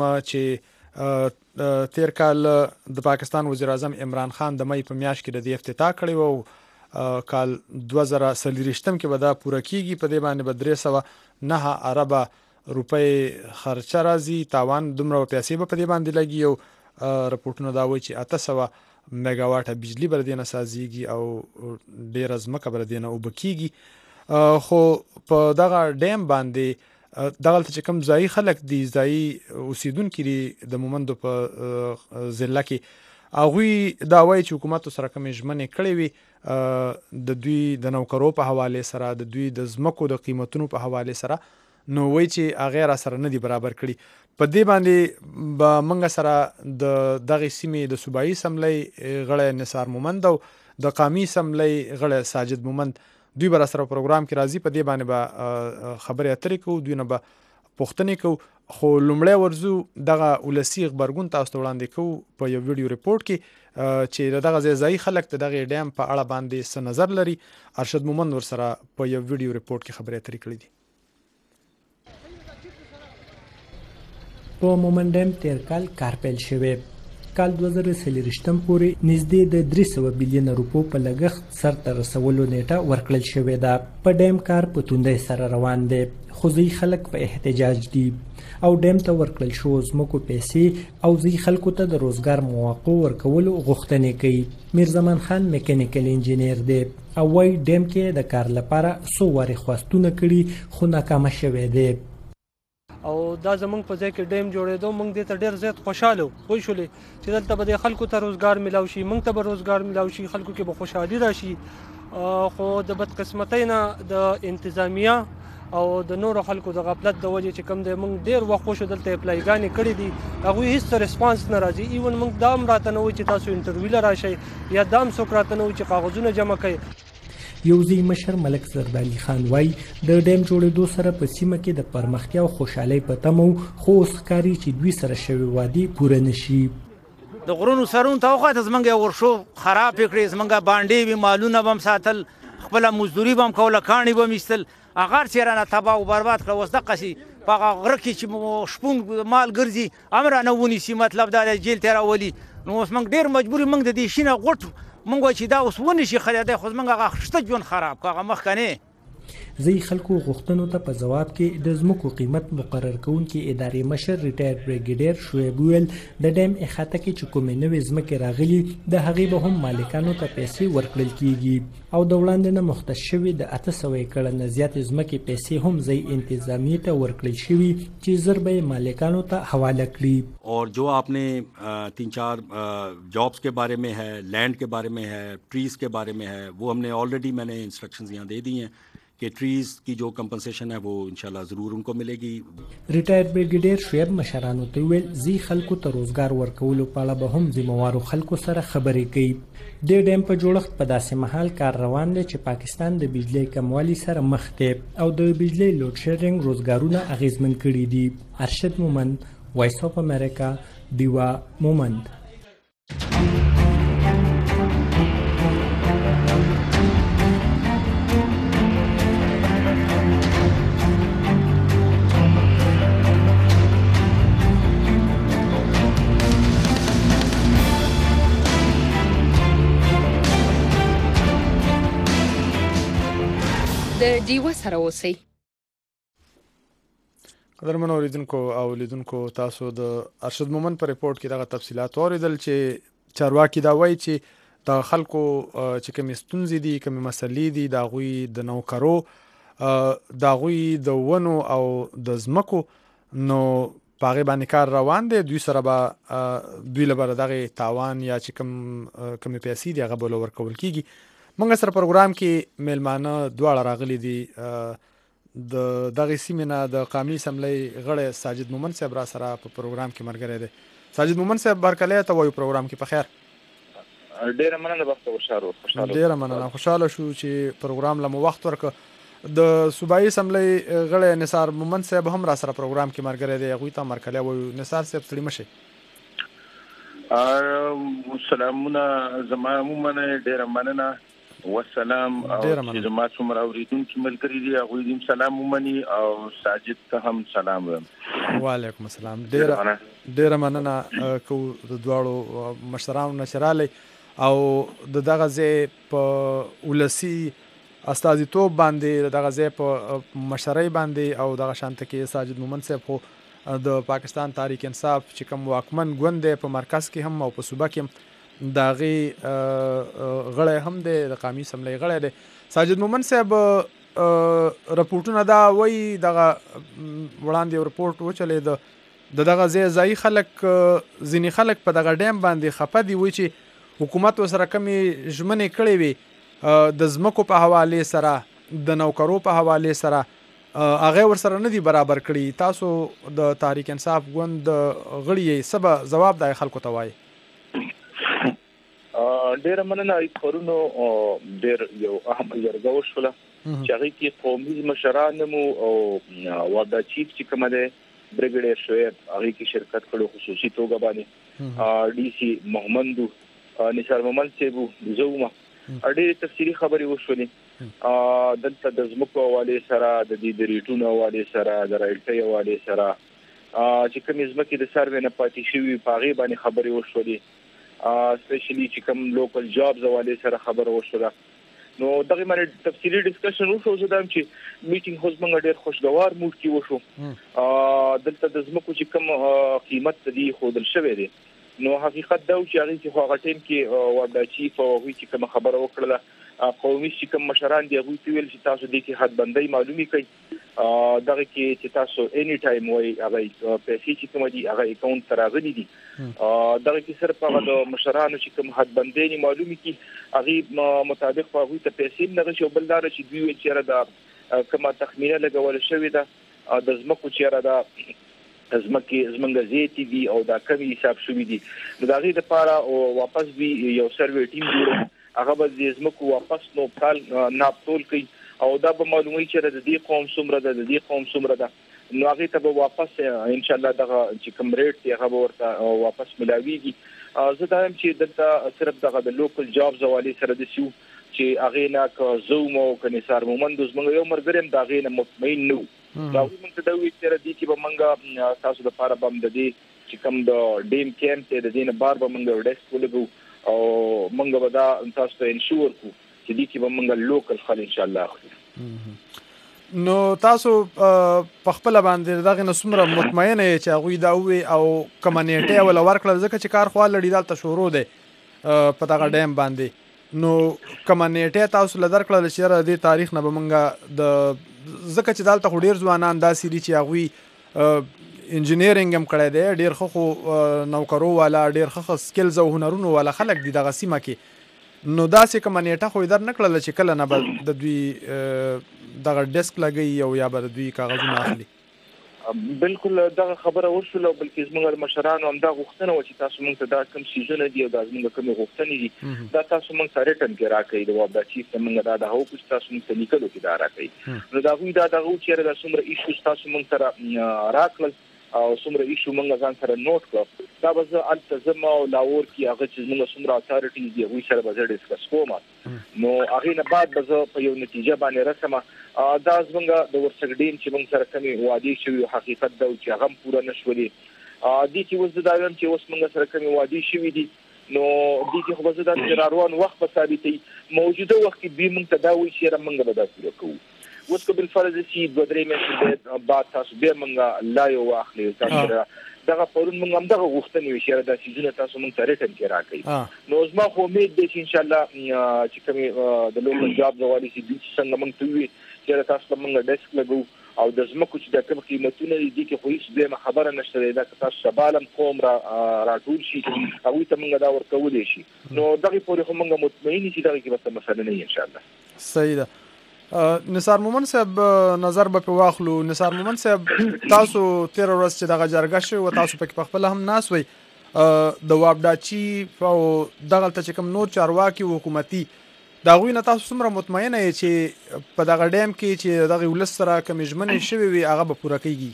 چې تیر کال د پاکستان وزیر اعظم عمران خان د مې په میاشت کې د افتتاح کړی وو، کال 2023 کې به دا پوره کیږي. په دې باندې به 309 اربه روپۍ خرچه راځي، تاوان دومره پیسې به په دې باندې لګي. او رپورټونه دا وایي چې 800 میگاواټه بجلی بر دینه سازيږي او ډېر ځمکه بر دینه او بکیږي. خو په دغه ډیم باندې دغه چې کوم ځای خلک دي ځای اوسیدونکو د مومندو په ضلع کې هغوی دا وایي چې حکومت سره کوم ژمنې کړې وي د دوی د نوکرو په حواله سره، د دوی د ځمکو د قیمتونو په حواله سره، نو وایي چې هغه را سره نه دي برابر کړي. په دې باندې به موږ سره د دغه سیمې د صوبایي اسمبلی غړی نثار مومند او د قومي اسمبلی غړی ساجد مومند دوی به را سره پروګرام کې راځي. په دې باندې به خبرې اترې کوو، دوی نه به پوښتنې کوو. خو لومړی ورځو دغه ولسي غبرګون تاسو ته وړاندې کوو په یو ویډیو ریپورټ کې چې دغه ځای خلک د دغه ډیم په اړه باندې څه نظر لري. ارشد مومند ورسره په یو ویډیو ریپورټ کې خبرې اترې کړې دي. په مومند ډیم تیر کال کار پیل شوی. کال 2023 پورې نږدې د 300 بلیون روپو په لګښت سرته رسولو نیټه ورکړل شوې ده. په ډیم کار په توندۍ سره روان دی، خو ځینې خلک په احتجاج دي او ډیم ته ورکړل شوو ځمکو پیسې او ځینې خلکو ته د روزګار مواقع ورکولو غوښتنې کوي. میرزمان خان میکانیکل انجینیر دی او وايي ډیم کې د کار لپاره څو وارې خواستونه کړي خو ناکامه شوی دی. او دا زمونږ په ځای کې ډیم جوړېدو موږ دې ته ډېر زیات خوشاله وو شولې چې دلته به د خلکو ته روزګار ملاو شي، موږ ته به روزګار ملاو شي، خلکو کې به خوشحالي راشي. خو د بدقسمتۍ نه د انتظامیه او د نورو خلکو د غفلت د وجې چې کوم دی موږ ډېر وخت وشو دلته اپلایګانې کړې دي، هغوی هېڅ ریسپانس نه راځي. ایون موږ دا هم راته نه وایي چې تاسو انټرویو له راشئ، یا دا هم څوک راته نه وایي چې کاغذونه جمع کړئ. یو ځای مشر ملک زردالي خان وایي د ډیم جوړېدو سره په سیمه کې د پرمختیا او خوشحالۍ په تمه خو اوس ښکاري چې دوی سره شوي وعدې پوره نه شي. د غرونو سرونو ته وخواته زمونږ یې ورشو خراب یې کړې، زمونږ بانډې وي، مالونه به هم ساتل، خپله مزدوري به هم کوله، کاڼي به هم ایستل، هغه هر څه رانه تباه او برباد کړه. اوس دقسې په هغه غره کې چې شپون مال ګرځي هم رانه ونیسي، مطلب دا دی جیل ته راولي. نو اوس موږ ډېر مجبور یو، موږ د دې شي نه غوټ موږ وایو چې دا اوس ونشي خلی دی، خو زموږ هغه خشته ژوند خراب که هغه مخکنی. ځای خلکو غوښتنو ته په جواب کې د ځمکو قیمت مقرر کوونکي ادارې مشر ریټایر بریګیډیر شعیب ویل د ډیم احاطه کې چې کومې نوې ځمکې راغلي د هغې به هم مالکانو ته پیسې ورکړل کیږي او د وړاندې نه مختص شوي د 800 ایکړه نه زیاتې ځمکې پیسې هم ځای انتظامیې ته ورکړل شوي چې زر به یې مالکانو ته حواله کړي. और जो आपने 3-4 जॉब्स के बारे में है, लैंड के बारे में है, ट्रीज़ के बारे में है, वो हमने ऑलरेडी मैंने इंस्ट्रक्शंस यहाँ दे दी हैं कि ट्रीज़ की जो कंपनसेशन है वो इंशाल्लाह ज़रूर उनको मिलेगी. ریټایر بریګیډیر شعیب مشرانو ته ویل زی خلکو ته روزګار ورکولو په اړه به هم ذمہوارو خلکو سره خبرې کوي. د ډیم په جوړښت په داسې مهال کار روان دی چې پاکستان د بجلی کموالي سره مخ دی او د بجلی لوډ شیډینګ روزګارونه اغیزمن کړي دي. ارشد مومند، وایس اف امریکا، دیوا مومند. د دیوا سره اوسئ. قدرمن اوریدونکو او لیدونکو تاسو د ارشد مومند پر ریپورت کې دغه تفصيلات اوریدل چې چارواکي دا وایي چې د خلکو چې کوم ستونزې دي کوم مسلې دي دا غوي د نوکرو دا غوي د ونو او د زمکو نو پاغه باندې کار روان دي. دوی سره به دوی لپاره دغه تاوان یا چې کوم پیسې دي هغه بل ورکول کیږي. موږ سره پروګرام کې میلمانه دواړه راغلي دي. د دغه سیمینه د قومي اسمبلی غړی ساجد مومند صاحب را سره په پروګرام کې مرګره دي. ساجد مومند صاحب برکله ته وایو پروګرام کې په خیر. ډیره مننه بخته ډیره مننه خوشاله شو چې پروګرام لمو وخت ورک. د صوبایي اسمبلی غړی نثار مومند صاحب هم را سره پروګرام کې مرګره دي. هغه ته مرکله وایو. نثار صاحب ستړي مشه. سلامونه زما مومنه ډیره مننه والسلام او چې زما څومره اوریدونکي ملګري دي هغوی دې سلام ومني او ساجد ته هم سلام وایم. وعلیکم السلام. ډیره مننه کو د دواړو مشرانو نشراله او دغه ځای په ولسی استازیتوب باندې دغه ځای په مشرۍ باندې او دغه شانته کې ساجد مومند صاحب خو د پاکستان تحریک انصاف چې کوم واکمن ګوند په مرکز کې هم او په صوبه کې داغي غړی هم دی د قومي اسمبلی غړی دی. ساجد مومند صاحب رپورټونه دا وایي دغه وړاندې رپورټ وچلې دغه ځای خلک ځینې خلک په دغه ډیم باندې خفه دي وایي چې حکومت ورسره کمې ژمنې کړې وي د ځمکو په حواله سره د نوکرو په حواله سره هغه ورسره نه دي برابر کړي. تاسو د تحریک انصاف ګوند غړي سبا جواب د خلکو ته وایي. ډیره مننه. پرونو ډیر یو اهم جرګه وشوله چې هغه کې قومي مشران مو او وادا چیف چې کوم دی بریګیډیر شعیب هغه کې شرکت کړو خصوصي توګه باندې ډي سي محمد نثار مومند صاحب زوما ډېر تفصیلی خبرې وشولې دلته د زمکو حواله سره د دې ریټونو حواله سره د رایټي حواله سره چې کوم زمکې د سروې نه پاتې شوی پاغي باندې خبرې وشولې سپیشلی چې کوم لوکل جابز حواله سره خبر وشوله. نو دغه باندې تفصیلی ډسکشن وشو. زه دام چې میټینګ هوز موږ ډېر خوشګوار موډ کې وشو. دلته د زمکو چې کوم قیمت دی خودل شوی دی نو حقیقت دا چې هغه چې هغه ټیم کې وادا چیف او هغه چې کوم خبره وکړه قومي چې کوم مشران دی هغه ویل چې تاسو دې کې حد بندي معلومي کړئ دغه کې چې تاسو اني ټایم وای هغه پیسې چې کوم دي هغه اکاونټ ته راغلي دي دغه کې صرف هغه د مشرانو چې کوم حد بندي معلومي کی هغه مطابق هغه ته پیسې نه شو بل دا چې دوی چې را دا کومه تخمینه لګول شوې ده د زمکو چې را دا زمنګ زیتی دي او دا کمی حساب شوې دي نو دا غي د پاره او واپس به یو سروې ټیم جوړ هغه به د زمکو واپس نو کال ناپتول کوي او دا به معلومي چې د دې قوم څومره ده د دې قوم څومره ده نو هغه ته به واپس ان شاء الله دغه چې کوم ریټ دی هغه ورته واپس ملاويږي زه دا هم چې دلته صرف دغه د لوکل جابز حواله سره د سیو چې هغه نه ک زوم او ک نثار مومند زمنګ یو مرګرم دا غي نه مطمئن نو دا موږ ته دا وی چې د دې کې به منګه تاسو د لپاره بم د دې چې کوم د ډیم کیمپ ته د دې نه بار به منګه ډیسک ولګو او منګه به دا تاسو ته انشور کو چې دې کې به منګه لوکل خل ان شاء الله نو تاسو په خپل باندې دغه نسمره مطمئنه چې هغه دا وي او کمنیټي ولا ورکړل ځکه چې کار خو لړی دالته شروع دی په دغه ډیم باندې نو کمنیټي تاسو لدر کړل چې را دې تاریخ نه بمنګه د ځکه چې دالته خو ډیر ځوانان داسې دي چې هغه انجینیرینګ هم کړی دی ډیر خو نوکرو والا ډیر خو سکلز او هنرونو والا خلک دي دغه سیمه کې نو داسې کمنیټه خو در نکړل چې کله نه به د دوی دغه ډیسک لګي او یا به دوی کاغذونه اخلي بالکل دغه خبره وشوله بلکې زموږ مشرانو هم دا غوښتنه و چې تاسو موږ ته دا کوم سیزونه دي او دا زموږ کوم غوښتنې دي دا تاسو موږ ته ریټن کې راکړئ د وابدا چیف ته موږ دا د هغو چې تاسو موږ ته لیکلو کې دا راکړئ نو دا هغوی دا دغه چېرې دا څومره ایشوز تاسو موږ سره راکړل او څومره ایشو موږ ځان سره نوٹ کړو دا به زه هلته ځم او لاهور کې هغه چې زموږ څومره اتارټیز دي هغوی سره به زه ډسکس کوم نو هغې نه بعد به زه په یو نتیجه باندې رسم دا زموږ د ورسک ډیم چې موږ سره کومې وعدې شوي حقیقت دا چې هغه هم پوره نه شولې دې کې اوس زه دا وایم چې اوس موږ سره کومې وعدې شوي دي نو دې کې خو به زه دا چې را روان وخت به ثابتوي موجوده وخت کې دوی موږ ته دا وایي چې یاره موږ به دا پوره کوو اوس که بالفرض چې 2-3 میاشتې بعد تاسو بیا موږ لا یو واخلئ تاسو سره دغه پرون موږ هم دغه غوښتنې وي چې دا سیزونه تاسو موږ ته ریټن کې راکړئ نو زما خو امید دی چې انشاءالله چې کومې د لوکل جاب والی چې دوی څنګه موږ ته ووایي چې تاسو ته موږ ډیسک لګو او د ځمکو چې دا کوم قیمتونه دي کې خو هیڅ دویمه خبره نشته دی دا که تاسو سبالم قوم راټول شي هغوی ته موږ دا ورکولی شي نو دغې پورې خو موږ مطمئن یو چې دغې کې به څه مسله نه وي انشاءالله صحیح ده نثار مومن صاحب نظر به په واخلو نثار مومن صاحب تاسو 13 ورځ چې دغه جرګه شو تاسو پکې په خپل هم ناس وي د وابدا چیف او دغه ته چې کوم نور چارواکي حکومتي دا غوی نه تاسو څومره مطمئنه یې چې په دغه ډیم کې چې دغه ولس سره کومې ژمنې شوي وي هغه به پوره کیږي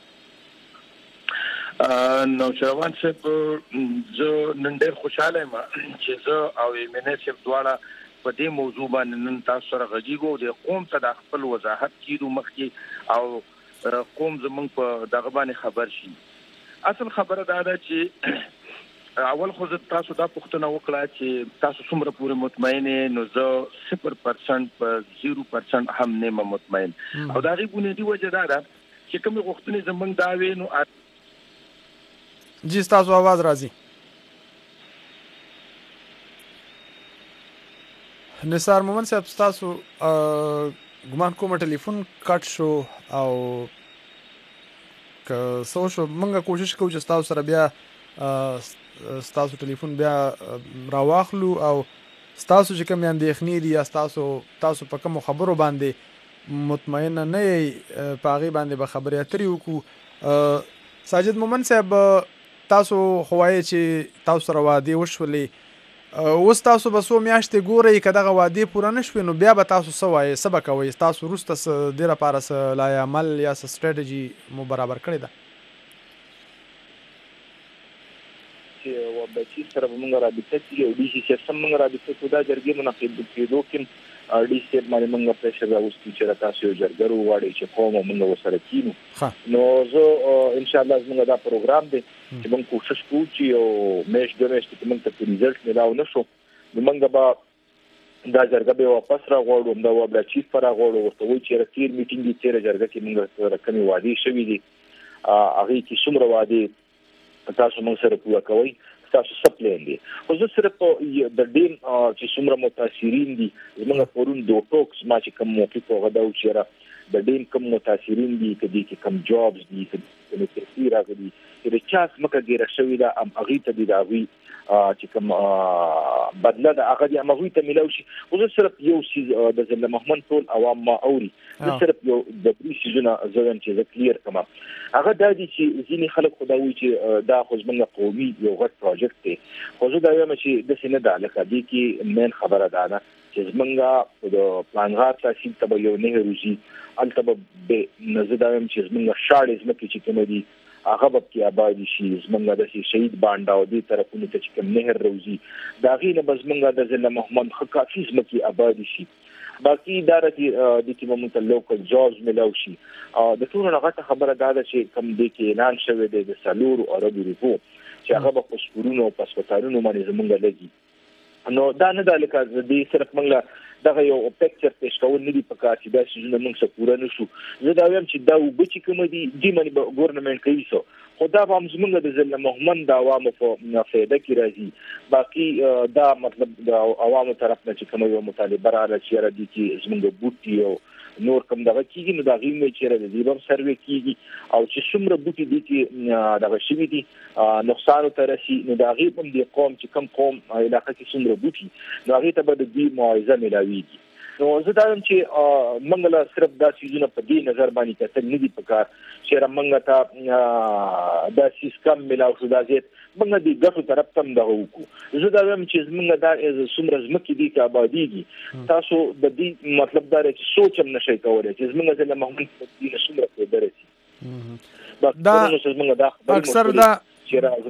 نو شروان صاحب زه نن ډېر خوشحاله یم چې زه او ایمنه صاحب دواړه په دې موضوع باندې نن تاسو سره غږیږو د قوم ته د خپل وضاحت کیدو مخکې او قوم زمونږ په دغه باندې خبر شي اصل خبره دا ده چې اول خو زه تاسو دا پوښتنه وکړه چې تاسو څومره پورې مطمئن نو زه 0% په 0% هم نه مطمئن او دا غي بنیادی وجه دا ده چې کوم غوښتنې زمونږ دا وي نو جی تاسو आवाज راځي نثار مومن صاحب تاسو ګمان کوم ټلیفون کټ شو او که سوشو موږ کوشش کوو چې تاسو سره بیا تاسو ټلیفون بیا راواخلو او تاسو چې کوم اندېښنې دي یا تاسو په کوم خبرو باندې مطمئن نه یې پاغي باندې به خبرې اترې وکړو ساجد مومن صاحب تاسو خوای چې تاسو سره وعده وشولې اوس تاسو به 100 میاشتې ګورئ که دغه وعدې پوره نه شوې نو بیا به تاسو څه وایئ څه به کوئ تاسو وروسته دې لپاره څه لای عمل یا څه سټریټجي مو برابر کړې ده چې وابدا چیف سره به موږ رابطه کړي او ډي سي سره سم موږ رابطه کوو دا جرګې منعقد کېدو کې ډي سي باندې موږ پریشر راوستي چې تاسو یو جرګه وغواړئ چې قوم موږ ورسره کینو نو زه انشاءالله زموږ دا پروګرام دی چې موږ کوشش کوو چې یو میاشت 2 میاشتې کې موږ ته ریزلټ میلاو نه شو نو موږ به دا جرګه به واپس راغواړو همدا وابدا چیف راغواړو ورته وایي چې تیر میټینګ کې تیر جرګه کې موږ سره کومې وعدې شوي دي هغې کې څومره وعدې تاسو موږ سره پوره کوئ تاسو څه پلان دي خو زه صرف د ډیم چې څومره متاثرین دي زموږ پرون د ټوکس ما چې کوم موقف هغه دا و چې د ډیم کوم متاثرین دي که دي کې کوم جابز دي که تاثیر راغلي چې د چا ځمکه ګیره شوې ده هغوی ته دي د هغوی چې کوم بدله ده هغه دي هغوی ته میلاو شي خو زه صرف یو څیز د ضلع محمد ټول عوام ما اوري زه صرف یو د 3 سیزونه زه وایم چې زه کلیر کړم هغه دا دي چې ځینې خلک خو دا وایي چې دا خو زموږ قومي یو غټ پروجیکټ دی خو زه دا وایم چې داسې نه ده لکه دې کې مین خبره دا ده چې زموږ د پلانغار تحصیل ته به یو نهر وځي هلته به زه دا وایم چې زموږ شاړې ځمکې چې کومې دي هغه به پکې آبادي شي زموږ داسې شهید بانډا او دې طرفونو ته چې کوم نهر راوځي د هغې نه به زموږ د ضلع محمد ښه کافي ځمکې آبادي شي باقي دا دې کې به موږ ته لوکل جابز میلاو شي د ټولو نه غټه خبره دا ده چې کوم دې کې اعلان شوی دی د 4 اربو روپو چې هغه به په سکولونو او په هسپتالونو باندې زموږ لګي نو دا نه ده لکه دې صرف موږ دغه یو پکچر پیش کول نه دي پکار چې دا شیزونه موږ څه پوره نشو. زه دا وایم چې دا وبچ کوم دي د منی ګورنمنت کوي سو خدا به موږ د ځل محمد د عوامو په فایده کې راځي. باقي دا مطلب د عوامو طرف نه چې کوم یو مطالبه راځي چې را دي چې زموږ بوټي او نور کوم دغه کیږي نو دا غوښمه چې را دي به سروې کیږي او چې څومره بوټي دي چې دغه شوی دي نقصان ترسي نو دا غوښم دي قوم چې کوم قوم علاقه کې څومره بوټي نو هغه ته به د دې معاوضه ملاويږي. نو زه دا هم چې منګله صرف دا چیزونه په دې نظر باندې کتل نه دي پکار چې را منګه ته دا سیستم ملاو شو دا زیات منګه دي ګټو طرف تم دغه وکړو. زه دا هم چې منګه دا څومره زمکې دي چې آبادیږي تاسو د دې مطلب دا چې سوچ هم نشئ کولای چې منګه د محمد په دې څومره په درسي دا اکثر دا چې را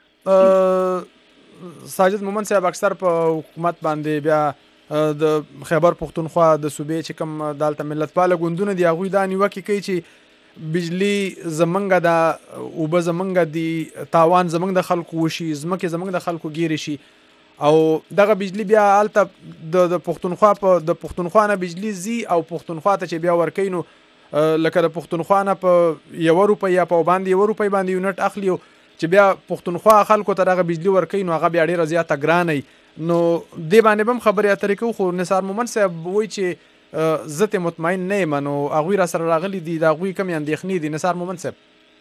زموږ ساجد مومن صاحب اکثر په حکومت باندې بیا د خیبر پختونخوا د صوبې چې کوم دالته ملتپاله ګوندونه دي هغوی دا نیوکې کوي چې بجلی زمونږ د اوبه زمونږ دي تاوان زمونږ د خلکو وشي ځمکې زمونږ د خلکو ګیرې شي او دغه بجلی بیا هلته د پختونخوا نه بجلی زی او پختونخوا ته چې بیا ورکوي نو لکه د پختونخوا نه په 1 روپۍ یا په باندې 1 روپۍ باندې یونټ اخلي چې بیا پختونخوا خلکو ته دغه بجلی ورکوي نو هغه بیا ډېره زیاته ګرانه نو دې باندې هم خبرې اترې کوو. خو نثار مومن صاحب وایي چې زه ته مطمئن نه یم نو هغوی را سره راغلي دي د هغوی کومې اندېښنې دي. نثار مومن صاحب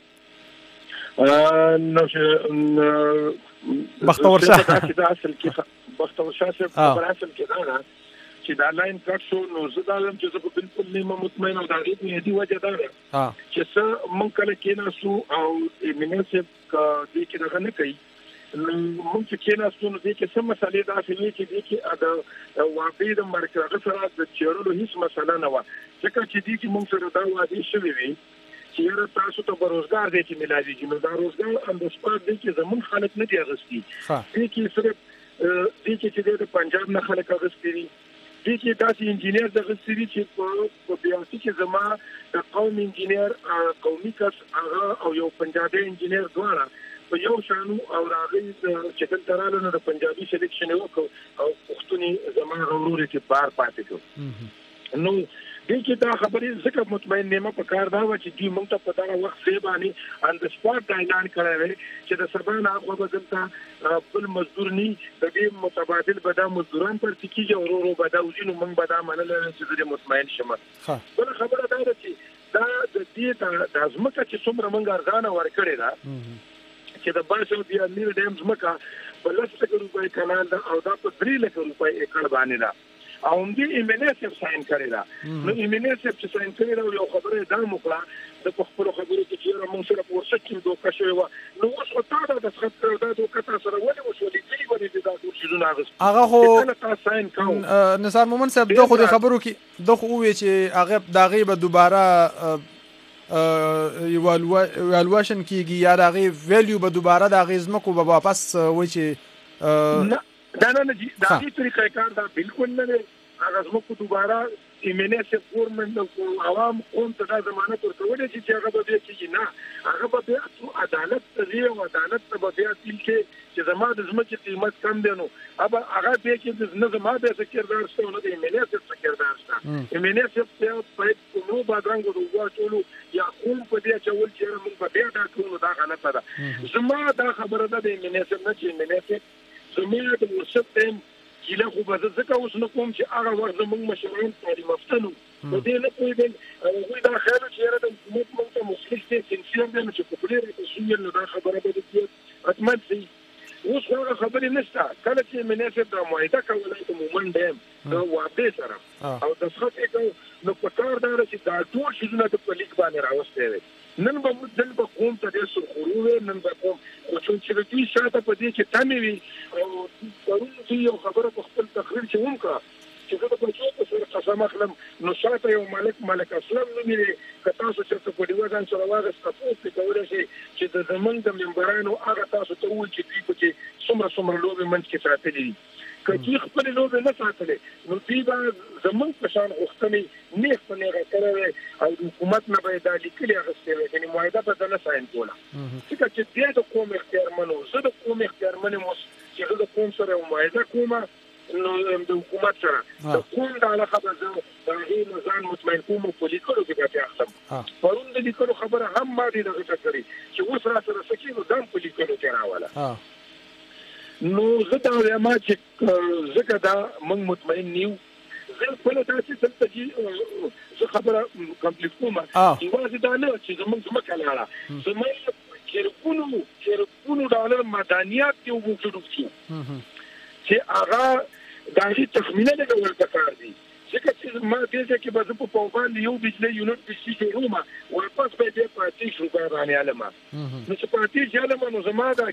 بختور شاه بختور شاه صاحب خبر اصل کې دا چې دا لاین کټ شو نو زه دا هم چې زه بالکل نه مطمئن او دا دې دی وجه دا چې څه مونږ کله کېناسو او مناسب دې کې دغه نه کوي مونږ چې کېناسو نو دې کې څه مسالې داسې وي چې دې کې د واقعي د مرکز سره د چیرلو هیڅ مسله نه وه ځکه چې دې کې مونږ سره دا وعدې شوې وي چې تاسو ته به روزګار دی چې ملاویږي نو دا روزګار اند سپاټ دی چې زمونږ خلک نه دي اغوستي دې کې صرف دې کې چې د پنجاب نه خلک اغوستي دي دې کې داسې انجینیر اغوستي دي چې په بیاسي کې زما د قوم انجینیر قومي کس هغه او یو پنجابي انجینیر دواړه په یو شانو او راغی چې دلته راغله نو د پنجابي سلیکشن وکړو او پښتوني زما غوړوري کې بار پاتې کړو نو دې کې دا خبرې ځکه مطمئن نیمه په کار دا و چې دوی موږ ته په دغه وخت ځای باندې ان د سپاټ اعلان کړی وی چې د سبا نه خو به دلته بل مزدور نی د دې متبادل به دا مزدوران پر کېږي او ورو به دا وځي نو موږ به دا منل چې د مطمئن شمه بل خبره دا ده چې دا د دې د ازمکه چې څومره موږ ارزانه ورکړې ده چې د باسو دی امیر ډیم ځمکه په 100 روپۍ کانال ده او دا په 3 لک روپۍ ایکړ باندې ده او دې ایمنیسف ساين کړی دا نو ایمنیسف چې ساين کړی دا یو خبره ده موږ د خپل خبرو کې چې موږ سره په ورسره کې دوه شوی و نو اوس او تا د خطر دا دوه کته سره ولې وشولې چې ولې دا ټول شیزونه اغوست هغه خو نثار مومن صاحب دوه خو د خبرو کې دوه خو وی چې هغه د غیبه دوباره ایوالویشن کیږي یا د غي ویلیو به دوباره د غیزمکو به واپس وای چې دا نه دي دا هیڅ طریقې کار دا بالکل نه دی هغه زموږ دوباره ایمنیسف ګورنمنت او عوام قوم ته دا ضمانت ورکول چې هغه به کېږي نه هغه به عدالت ته او عدالت ته به چې زما د زمکې قیمت کم دی نو هغه به کې نه زما به سکردار شته نه دی ایمنیسف سکردار شته ایمنیسف په کومو بادرنګ ورو ټولو یا کوم په دې چول چې موږ په دې دا ټول دا غلطه ده زما دا خبره ده د ایمنیسف نه چې ایمنیسف زموږ د مسلم کله خو به ځکه اوس نو کوم چې هغه وخت زموږ مشران تعلیم یافته‌نو په دې نه پوهېدل هغوی دا خیال چې د حکومت موږ ته مسلک دی سنسیر دی نو چې په پلې رسول نو دا خبره به دې حتمت شي اوس هغه خبرې نشته کله چې مناسب د معاهده کولای ته مومن دیم دا واپس سره او د څه کې نو په کار دا چې دا ټول شیزونه د پلیک باندې راوستي وي نن به موږ دل په قوم ته د سرخورو نن به قوم او چې دوی شاته په دې کې تمې وي او پرون دوی یو خبره په خپل تقریر کې وکړه چې زه د بچو په سره قسم اخلم نو شاته یو ملک اسلم نومي که تاسو چې په دیوان سره واغس تاسو په کوله چې د زمونږ د ممبرانو هغه تاسو ته وایي چې دوی په کې څومره لوبې منځ کې ساتلي دي که چې خپل لوبې نه ساتلې نو دوی به زمونږ په شان غوښتنې نیغ په نیغه کړی او د حکومت نه به یې دا لیکلي اخیستې وی یعنې معاهده به نه ساین کوله ځکه چې دی د قوم اختیارمن و زه د قوم اختیارمن یم اوس چې زه د قوم سره یو معاهده کومه نو د حکومت سره د کوم ډول خبره ده دا هی ځان مطمئن کوم په لیکلو کې بیا اخلم پرون د لیکلو خبره هم ما دې دغه کړی چې اوس را سره سکینو دام په لیکلو کې راواله نو زه دا وایم چې زه دا موږ مطمئن نیو زه په لاره چې څه چې زه خبره کمپلیټ کوم یوازې دا نه چې زموږ ځمکه لاړه زموږ چیرکونو ډالر مدانیات کې وګورو چې هغه دا هیڅ تخمینه نه ول پکار دي ځکه چې ما دې کې به په پوبان یو بجلی یونټ بجلی جوړوم واپس به دې پاتې شو باندې علامه نو چې پاتې علامه نو زما دا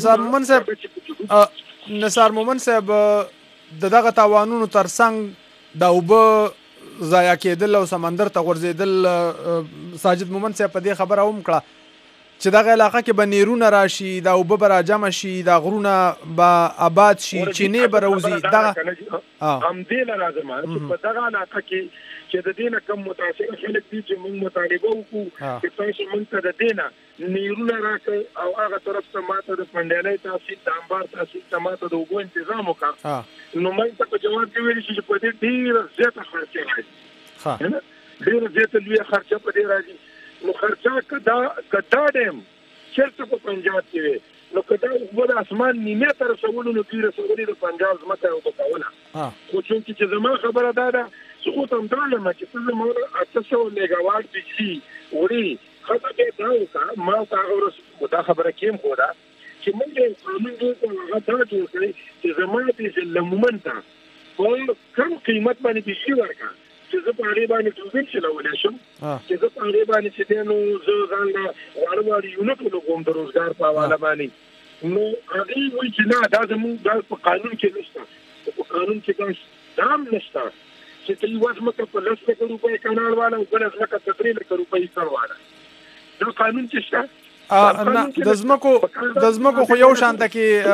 کې نثار مومن صاحب دغه تاوانونو ترڅنګ دا وب ضایع کېدل او سمندر ته غورځېدل ساجد مومن صاحب په دې خبره هم کړه چې دغه علاقه کې به نیرونه راشي دا اوبه به راجمع شي دا غرونه به آباد شي چینې به راوځي دغه همدې نه راځم چې په دغه علاقه کې چې د دې نه کم متاثره خلک دي چې موږ مطالبه وکړو چې تاسو موږ ته د دې نه نیرونه راکړئ او هغه طرف ته ماته د پنډیالۍ تحصیل د انبار تحصیل ته ماته د اوبو تنظیم وکړه نو موږ ته په جواب کې ویل چې په دې ډېره زیاته خرچه راځي ډېره زیاته لویه خرچه په دې راځي نو خرچه کدا ډیم چیرته په پنجاب کې وي نو کدا وګور اسمان نیمه تر رسولو نو ډیره سوري د پنجاب زمکه او بتاوله خو چې زما خبره ده چې خو تم داله چې څه مور 800 میگاوات بجلی وړي خبره دا وکړه ما تاسو دا خبره کېم خو دا چې موږ قانون دې هغه دا جوړ چې زما دې لمومنتا په کم قیمت باندې بجلی ورکړه چې زه په اړې باندې ټوبل چلولای شم چې زه په اړې باندې چې نو زه ځان لا وړ یونټونو کوم د روزګار په حواله باندې نو هغه وایي چې نه دا زموږ د په قانون کې نشته په قانون کې دا هم نشته چې ته یو ځمکه په 1 لک روپۍ کانال والا او بل ځمکه په 3 لک روپۍ کانال والا دا قانون چې شته د زمکو خو یو شانته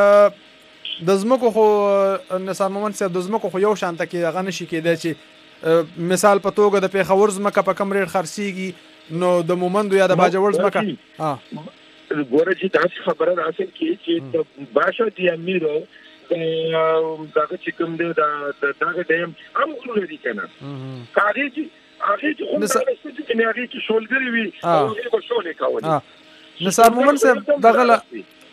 کې د زمکو خو نثار مومن صاحب د زمکو خو یو شانته کې هغه نشي کېدای چې مثال په توګه د پیښور ځمکه په کم ریټ خرڅیږي نو د مومندو یا د باجوړ ځمکه ګوره چې تاسو خبره راځي چې باشا دی امیرو دغه چې کوم دی دغه ډیم هم ټول دي کنه کاږي چې هغه چې خو چې نه هغه چې شولګری وي هغه به شولې کاوه نثار مومن صاحب دغه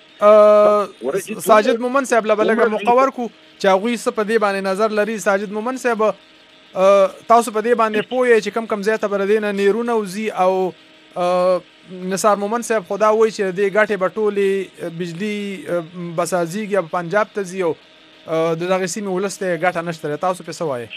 ساجد مومن صاحب لبلګه مقور کو چې هغه څه په دې باندې نظر لري ساجد مومن صاحب تاسو په دې باندې پوهی چې کم زیاته بر دینه نیرونه وزي او نثار مومن صاحب خدا وایي چې دې غاټه بټولي بجلی بسازيږي په پنجاب ته زیو د دغه سیمه ولسته غاټه نشته تاسو په سوای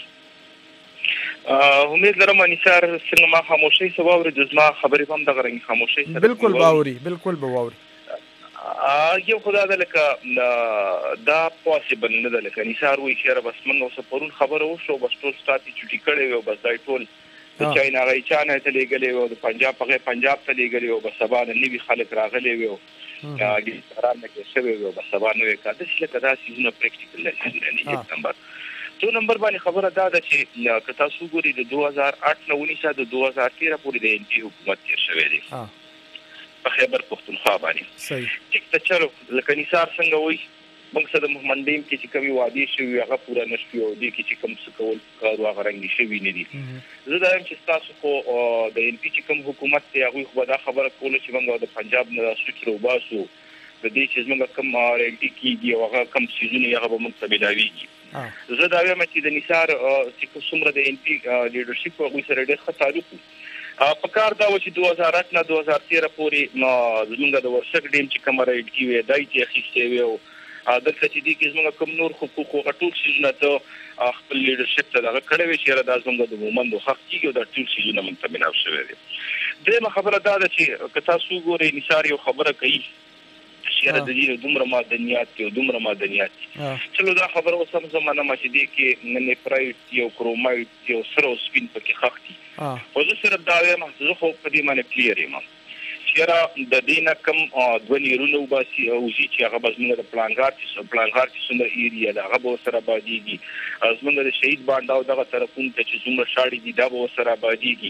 امید لرم نثار څنګه ما خاموشي سبب رجزما خبرې هم دغه رنګ خاموشي بالکل باوري یو خدای دې لکه دا پوسیبل نه ده لکه نثار وایي چې بس موږ اوس پرون خبره وشو بس ټول سټاتي چټي کړي و بس دای ټول د چاینا غیچانه ته لګلې و د پنجاب ته لګلې و بس سبا د نوي خلک راغلي و د قرار نه کې شوی و بس سبا نوې کاته چې کدا سيزونه پریکټیکل نه یک نمبر دو نمبر باندې خبره ده چې که تاسو ګورئ د 2008 نه 19 د 2013 پورې د NP حکومت تیر شوی دی په خیبر پختونخوا باندې صحیح ټیک ته چلو لکه نثار څنګه وایي موږ سره د محمدیم کې چې کومي وادي شوی هغه پورا نشوي او دې کې چې کوم څه کول کارو هغه رنګ شوی نه دي زه دا هم چې تاسو خو د NP چې کوم حکومت دی هغه خو دا خبره کوله چې موږ د پنجاب نه سوچرو باسو د دې چې موږ کوم رېټي کېږي او هغه کوم سيزونه هغه به موږ تبدیلوي زه دا وایم چې د نثار چې څومره د NP لیډرشپ او سره ډېر خطرونه په کار دا و چې 2008 نه 2013 پورې زمونږ د ورشک ډیم چې کوم راځي کې دای چې اخیسته وي او دلته چې دي کې زمونږ کوم نور حقوق او ټول شیونه ته خپل لیډرشپ ته دغه کړی وي چې دا زمونږ د مومندو حق کیږي او د ټول شیونه موږ ته میناو شوی دی دغه خبره دا ده چې که تاسو ګورئ نثار یو خبره کوي چې د دې دومره مادنیات چلو دا خبره اوس هم زمانه ما چې دي کې نه پرایټ یو کرومایټ یو سره سپین پکې خاختي او زه سره دا وایم چې خو په دې باندې کلیر یم چې د دینه کم د نیرونو باسي او چې هغه بزمنه د پلانګار چې څومره ایریا دا هغه سره باندېږي زمونږ د شهید باندې او دغه طرفون ته چې څومره شاړي دي دا به سره باندېږي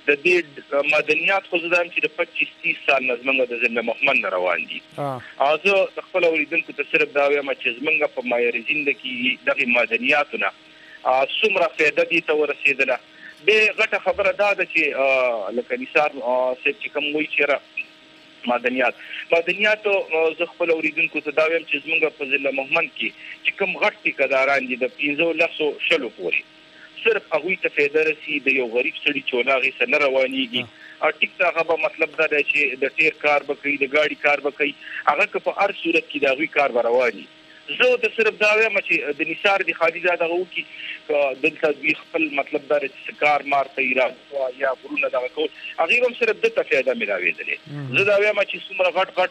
د دې مدنیات خو زدم چې د 25-30 سال نظمنګ د ضلع محمد روان دي اوسه د خپل اوریدونکو ته صرف دا وایم چې زمنګ په مایری زندگی دغه مدنیاتونه څومره فائدہ دي ته ورسېدله. به غټه خبره دا ده چې لکه نثار صاحب چې کوم وایي چې مدنیات زه خپل اوریدونکو ته دا وایم چې زمونږ په ضلع محمد کې چې کوم غټ ټیکداران دي د 15 شلو پورې صرف هغوی ته فایده رسي د یو غریب سړي چې هغې څه نه روانېږي او ټیک هغه به مطلب دا دی چې د ټیر کار به کوي د ګاډي کار به کوي هغه که په هر صورت کې د هغوی کار به رواني. زه ته صرف دا وایم چې د نثار د خالي دا دغه وکړي دلته دوی خپل مطلب دا چې کار مار کوي یا غرونه دغه کول هغې هم صرف دلته فایده ملاوېدلې. زه دا وایم چې څومره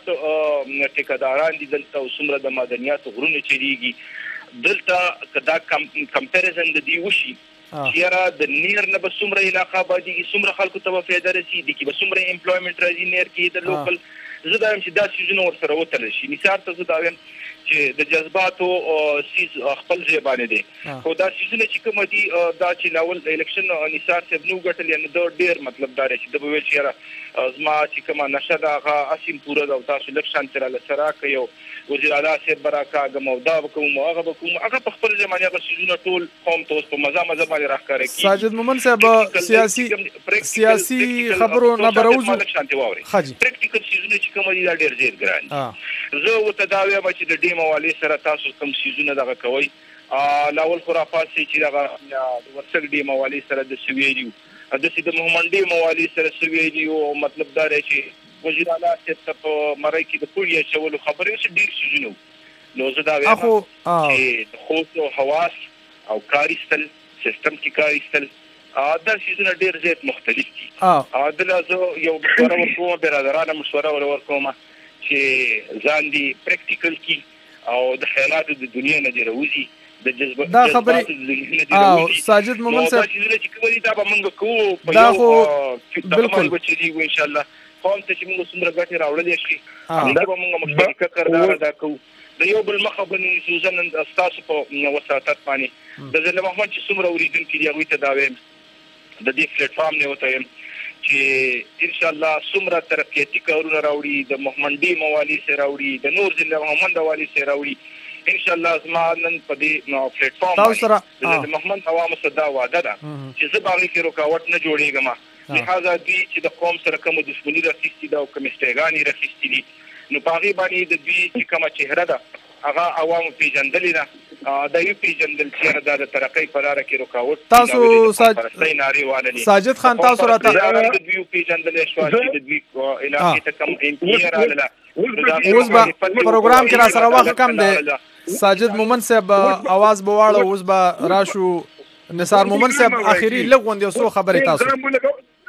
غټ ټیکداران دي دلته او څومره د مدنیاتو غرونه چلیږي دلته که دا کمپیریزن د دې وشي چې یاره د نیر نه به څومره علاقه آبادېږي څومره خلکو ته به فایده رسي دې کې به څومره امپلایمنټ راځي نیر کې د لوکل. زه دا وایم چې دا څیزونه ورسره وتړل شي. نثار ته زه دا وایم چې د جذباتو سیز خپل ځای باندې دی خو دا سیزونه چې کوم دي دا چې لاول الیکشن نثار صاحب نو ګټل یعنی دا ډېر مطلب دا چې د ویل چې یاره زما چې کومه نشه ده هغه اسیم پوره ده او تاسو لږ شانتي راله سره کوي او وزیر اعلی صاحب به راکاږم او دا به کوم هغه به کوم هغه په خپل ځای باندې هغه سیزونه ټول قوم ته اوس په مزه باندې راښکاره کړي. ساجد مومن صاحب سیاسي خبرو نه بروزو پریکټیکل سیزونه چې کوم دي دا ډېر زیات ګران دي. زه ورته دا وایم چې د موالي سره تاسو کوم سیزونه دغه کوي لاول خرافات چې دغه د ورسګ ډي موالي سره د سویلیو د سید محمد ډي موالي سره سویلیو او مطلب دا دی چې وزیر اعلی صاحب په مرای کې د پولیس چولو خبرې اوس ډیر سیزونه نو زه دا وایم چې خوف او حواس او کاریستل سیستم کې کاریستل دا سیزونه ډیر زیات مختلف دي. دلته یو مشوره ورکوم برادرانه مشوره ورکوم چې ځان دي پریکټیکل کی او د خیالاتو د دنیا نه دی راوځي د جذبات دا خبرې ساجد مومن صاحب چې کوي دا به موږ کوو په یو بالکل بچیږي ان شاء الله قوم ته چې موږ څومره ګټې راوړلې شي دا به موږ مشترکه کردار ادا کوو. د یو بل مخه باندې سوزن استاسو په وساتت باندې د ضلع محمد چې څومره اوریدونکي دي هغوی ته دا وایم د دې پلیټ فارم نه وته یم چې ان شاء الله څومره ترقیاتي کارونه راوړي د محمد ډي موالي سره راوړي د نور ضلع محمد والي سره راوړي ان شاء الله زما نن په دې پلیټ فارم د محمد عوامو سره دا وعده ده چې زه باغې کې رکاوټ نه جوړېږم. لہذا دوی چې د قوم سره کوم دښمني راخیستې ده او کوم استعګانې راخیستې دي نو په هغې باندې د دوی چې کومه چهره ده هغه عوامو پیژندلې ده دا یو پیژندل چې دا د ترقۍ په لاره کې رکاوټ تاسو ساجد خان تاسو راته د دوی پیژندلې شو چې د دوی علاقې ته کوم امپیر راغله اوس به پروګرام کې را سره وخت کم دی. ساجد مومن صاحب आवाज بواړو اوس به راشو نثار مومن صاحب اخیری لغوند یو څو خبرې تاسو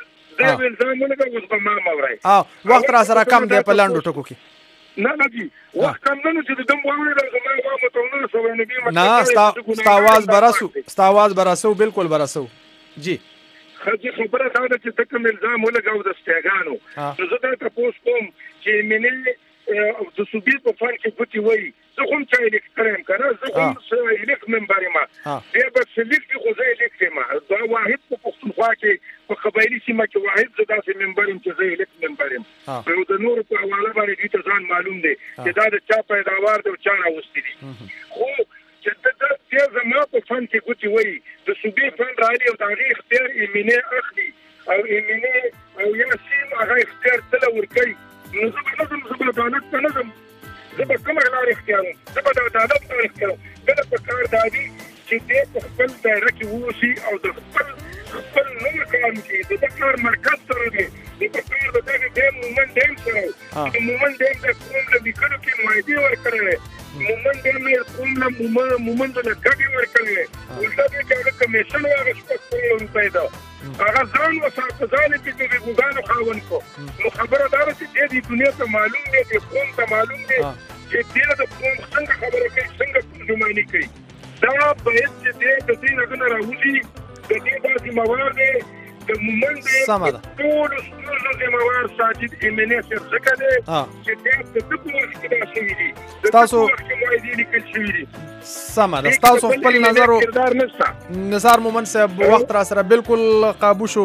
وخت را سره کم دی په لاندو ټکو کې نه جی وخت کم نه چې د دم وایي د زما عوامو ته نه سوي نه دي نه ستا आवाज براسو بالکل براسو جی خبره دا ده چې تکم الزام ولګاو د استعګانو نو زه دا تاسو کوم چې منې د صوبې په فن کې پټي وایي زه کوم چې الیکټرم کنه زه کوم چې الیکټ ممبر ما بیا به سلیکټ خو زه الیکټ ما دا واحد په پښتونخوا کې په قبایلی سیمه کې واحد زه داسې ممبر یم چې زه الیکټ ممبر یم نو د نورو په حواله باندې دوی ته ځان معلوم دی چې دا د چا پیداوار دی او چا راوستي دي خو چې دا زما په فن کې ګوتې وایي د صوبې فن راغلي او د هغې اختیار ایمینې اخلي او ایمینې او یا سیم هغه اختیار تله ورکوي نو زه به نظم زه به عدالت ته نظم زه به کومه لار اختیاروم زه به د عدالت لار اختیاروم بله په کار دا دي چې دی په خپل دایره کې واوسي او د خپل نور کار وکړي د ده کار مرکز سره دی د په کار د دغه ډیم مومن ډیم سره د مومن ډیم د قوم له لیکلو کې معاهدې ورکړی مومن ډیم یې قوم له مومن د ګټې ورکړی الټه دې چې هغه کمیشن واغېسته څو روپۍ ده هغه ځان وساته ځان یې چې د ګوګانو خاوند کړو نو خبره دا ده چې دې دنیا ته معلوم دی د قوم ته معلوم دی چې دې د قوم څنګه خبره کوي څنګه ترجماني کوي دا باید چې دې د دې نه راوځي د دې داسې مواد دی د مومن دی ټولو ستونزو ذمهوار ساجد ایمنې صاحب ځکه دی چې دې د ده په وخت کې دا شوي دي د ده په وخت کې معاهدې لیکل شوي دي سمه ده ستاسو خپل نظر نثار مومن صاحب وخت را سره بالکل قابو شو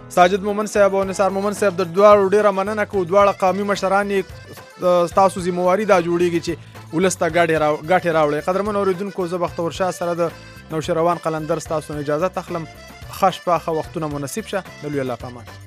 ساجد مومن صاحب او نثار مومن صاحب د دواړو ډیره مننه کوو. دواړه قومي مشران تاسو ذمہواری دا جوړیږي چې ولسته ګاټې راوړي. قدرمن اوریدونکو زه بختور شاه سره د نوشیروان قلندر ستاسو اجازه تخلم. ښه شپه ښه وختونه مناسب شه. د لوی الله په امان.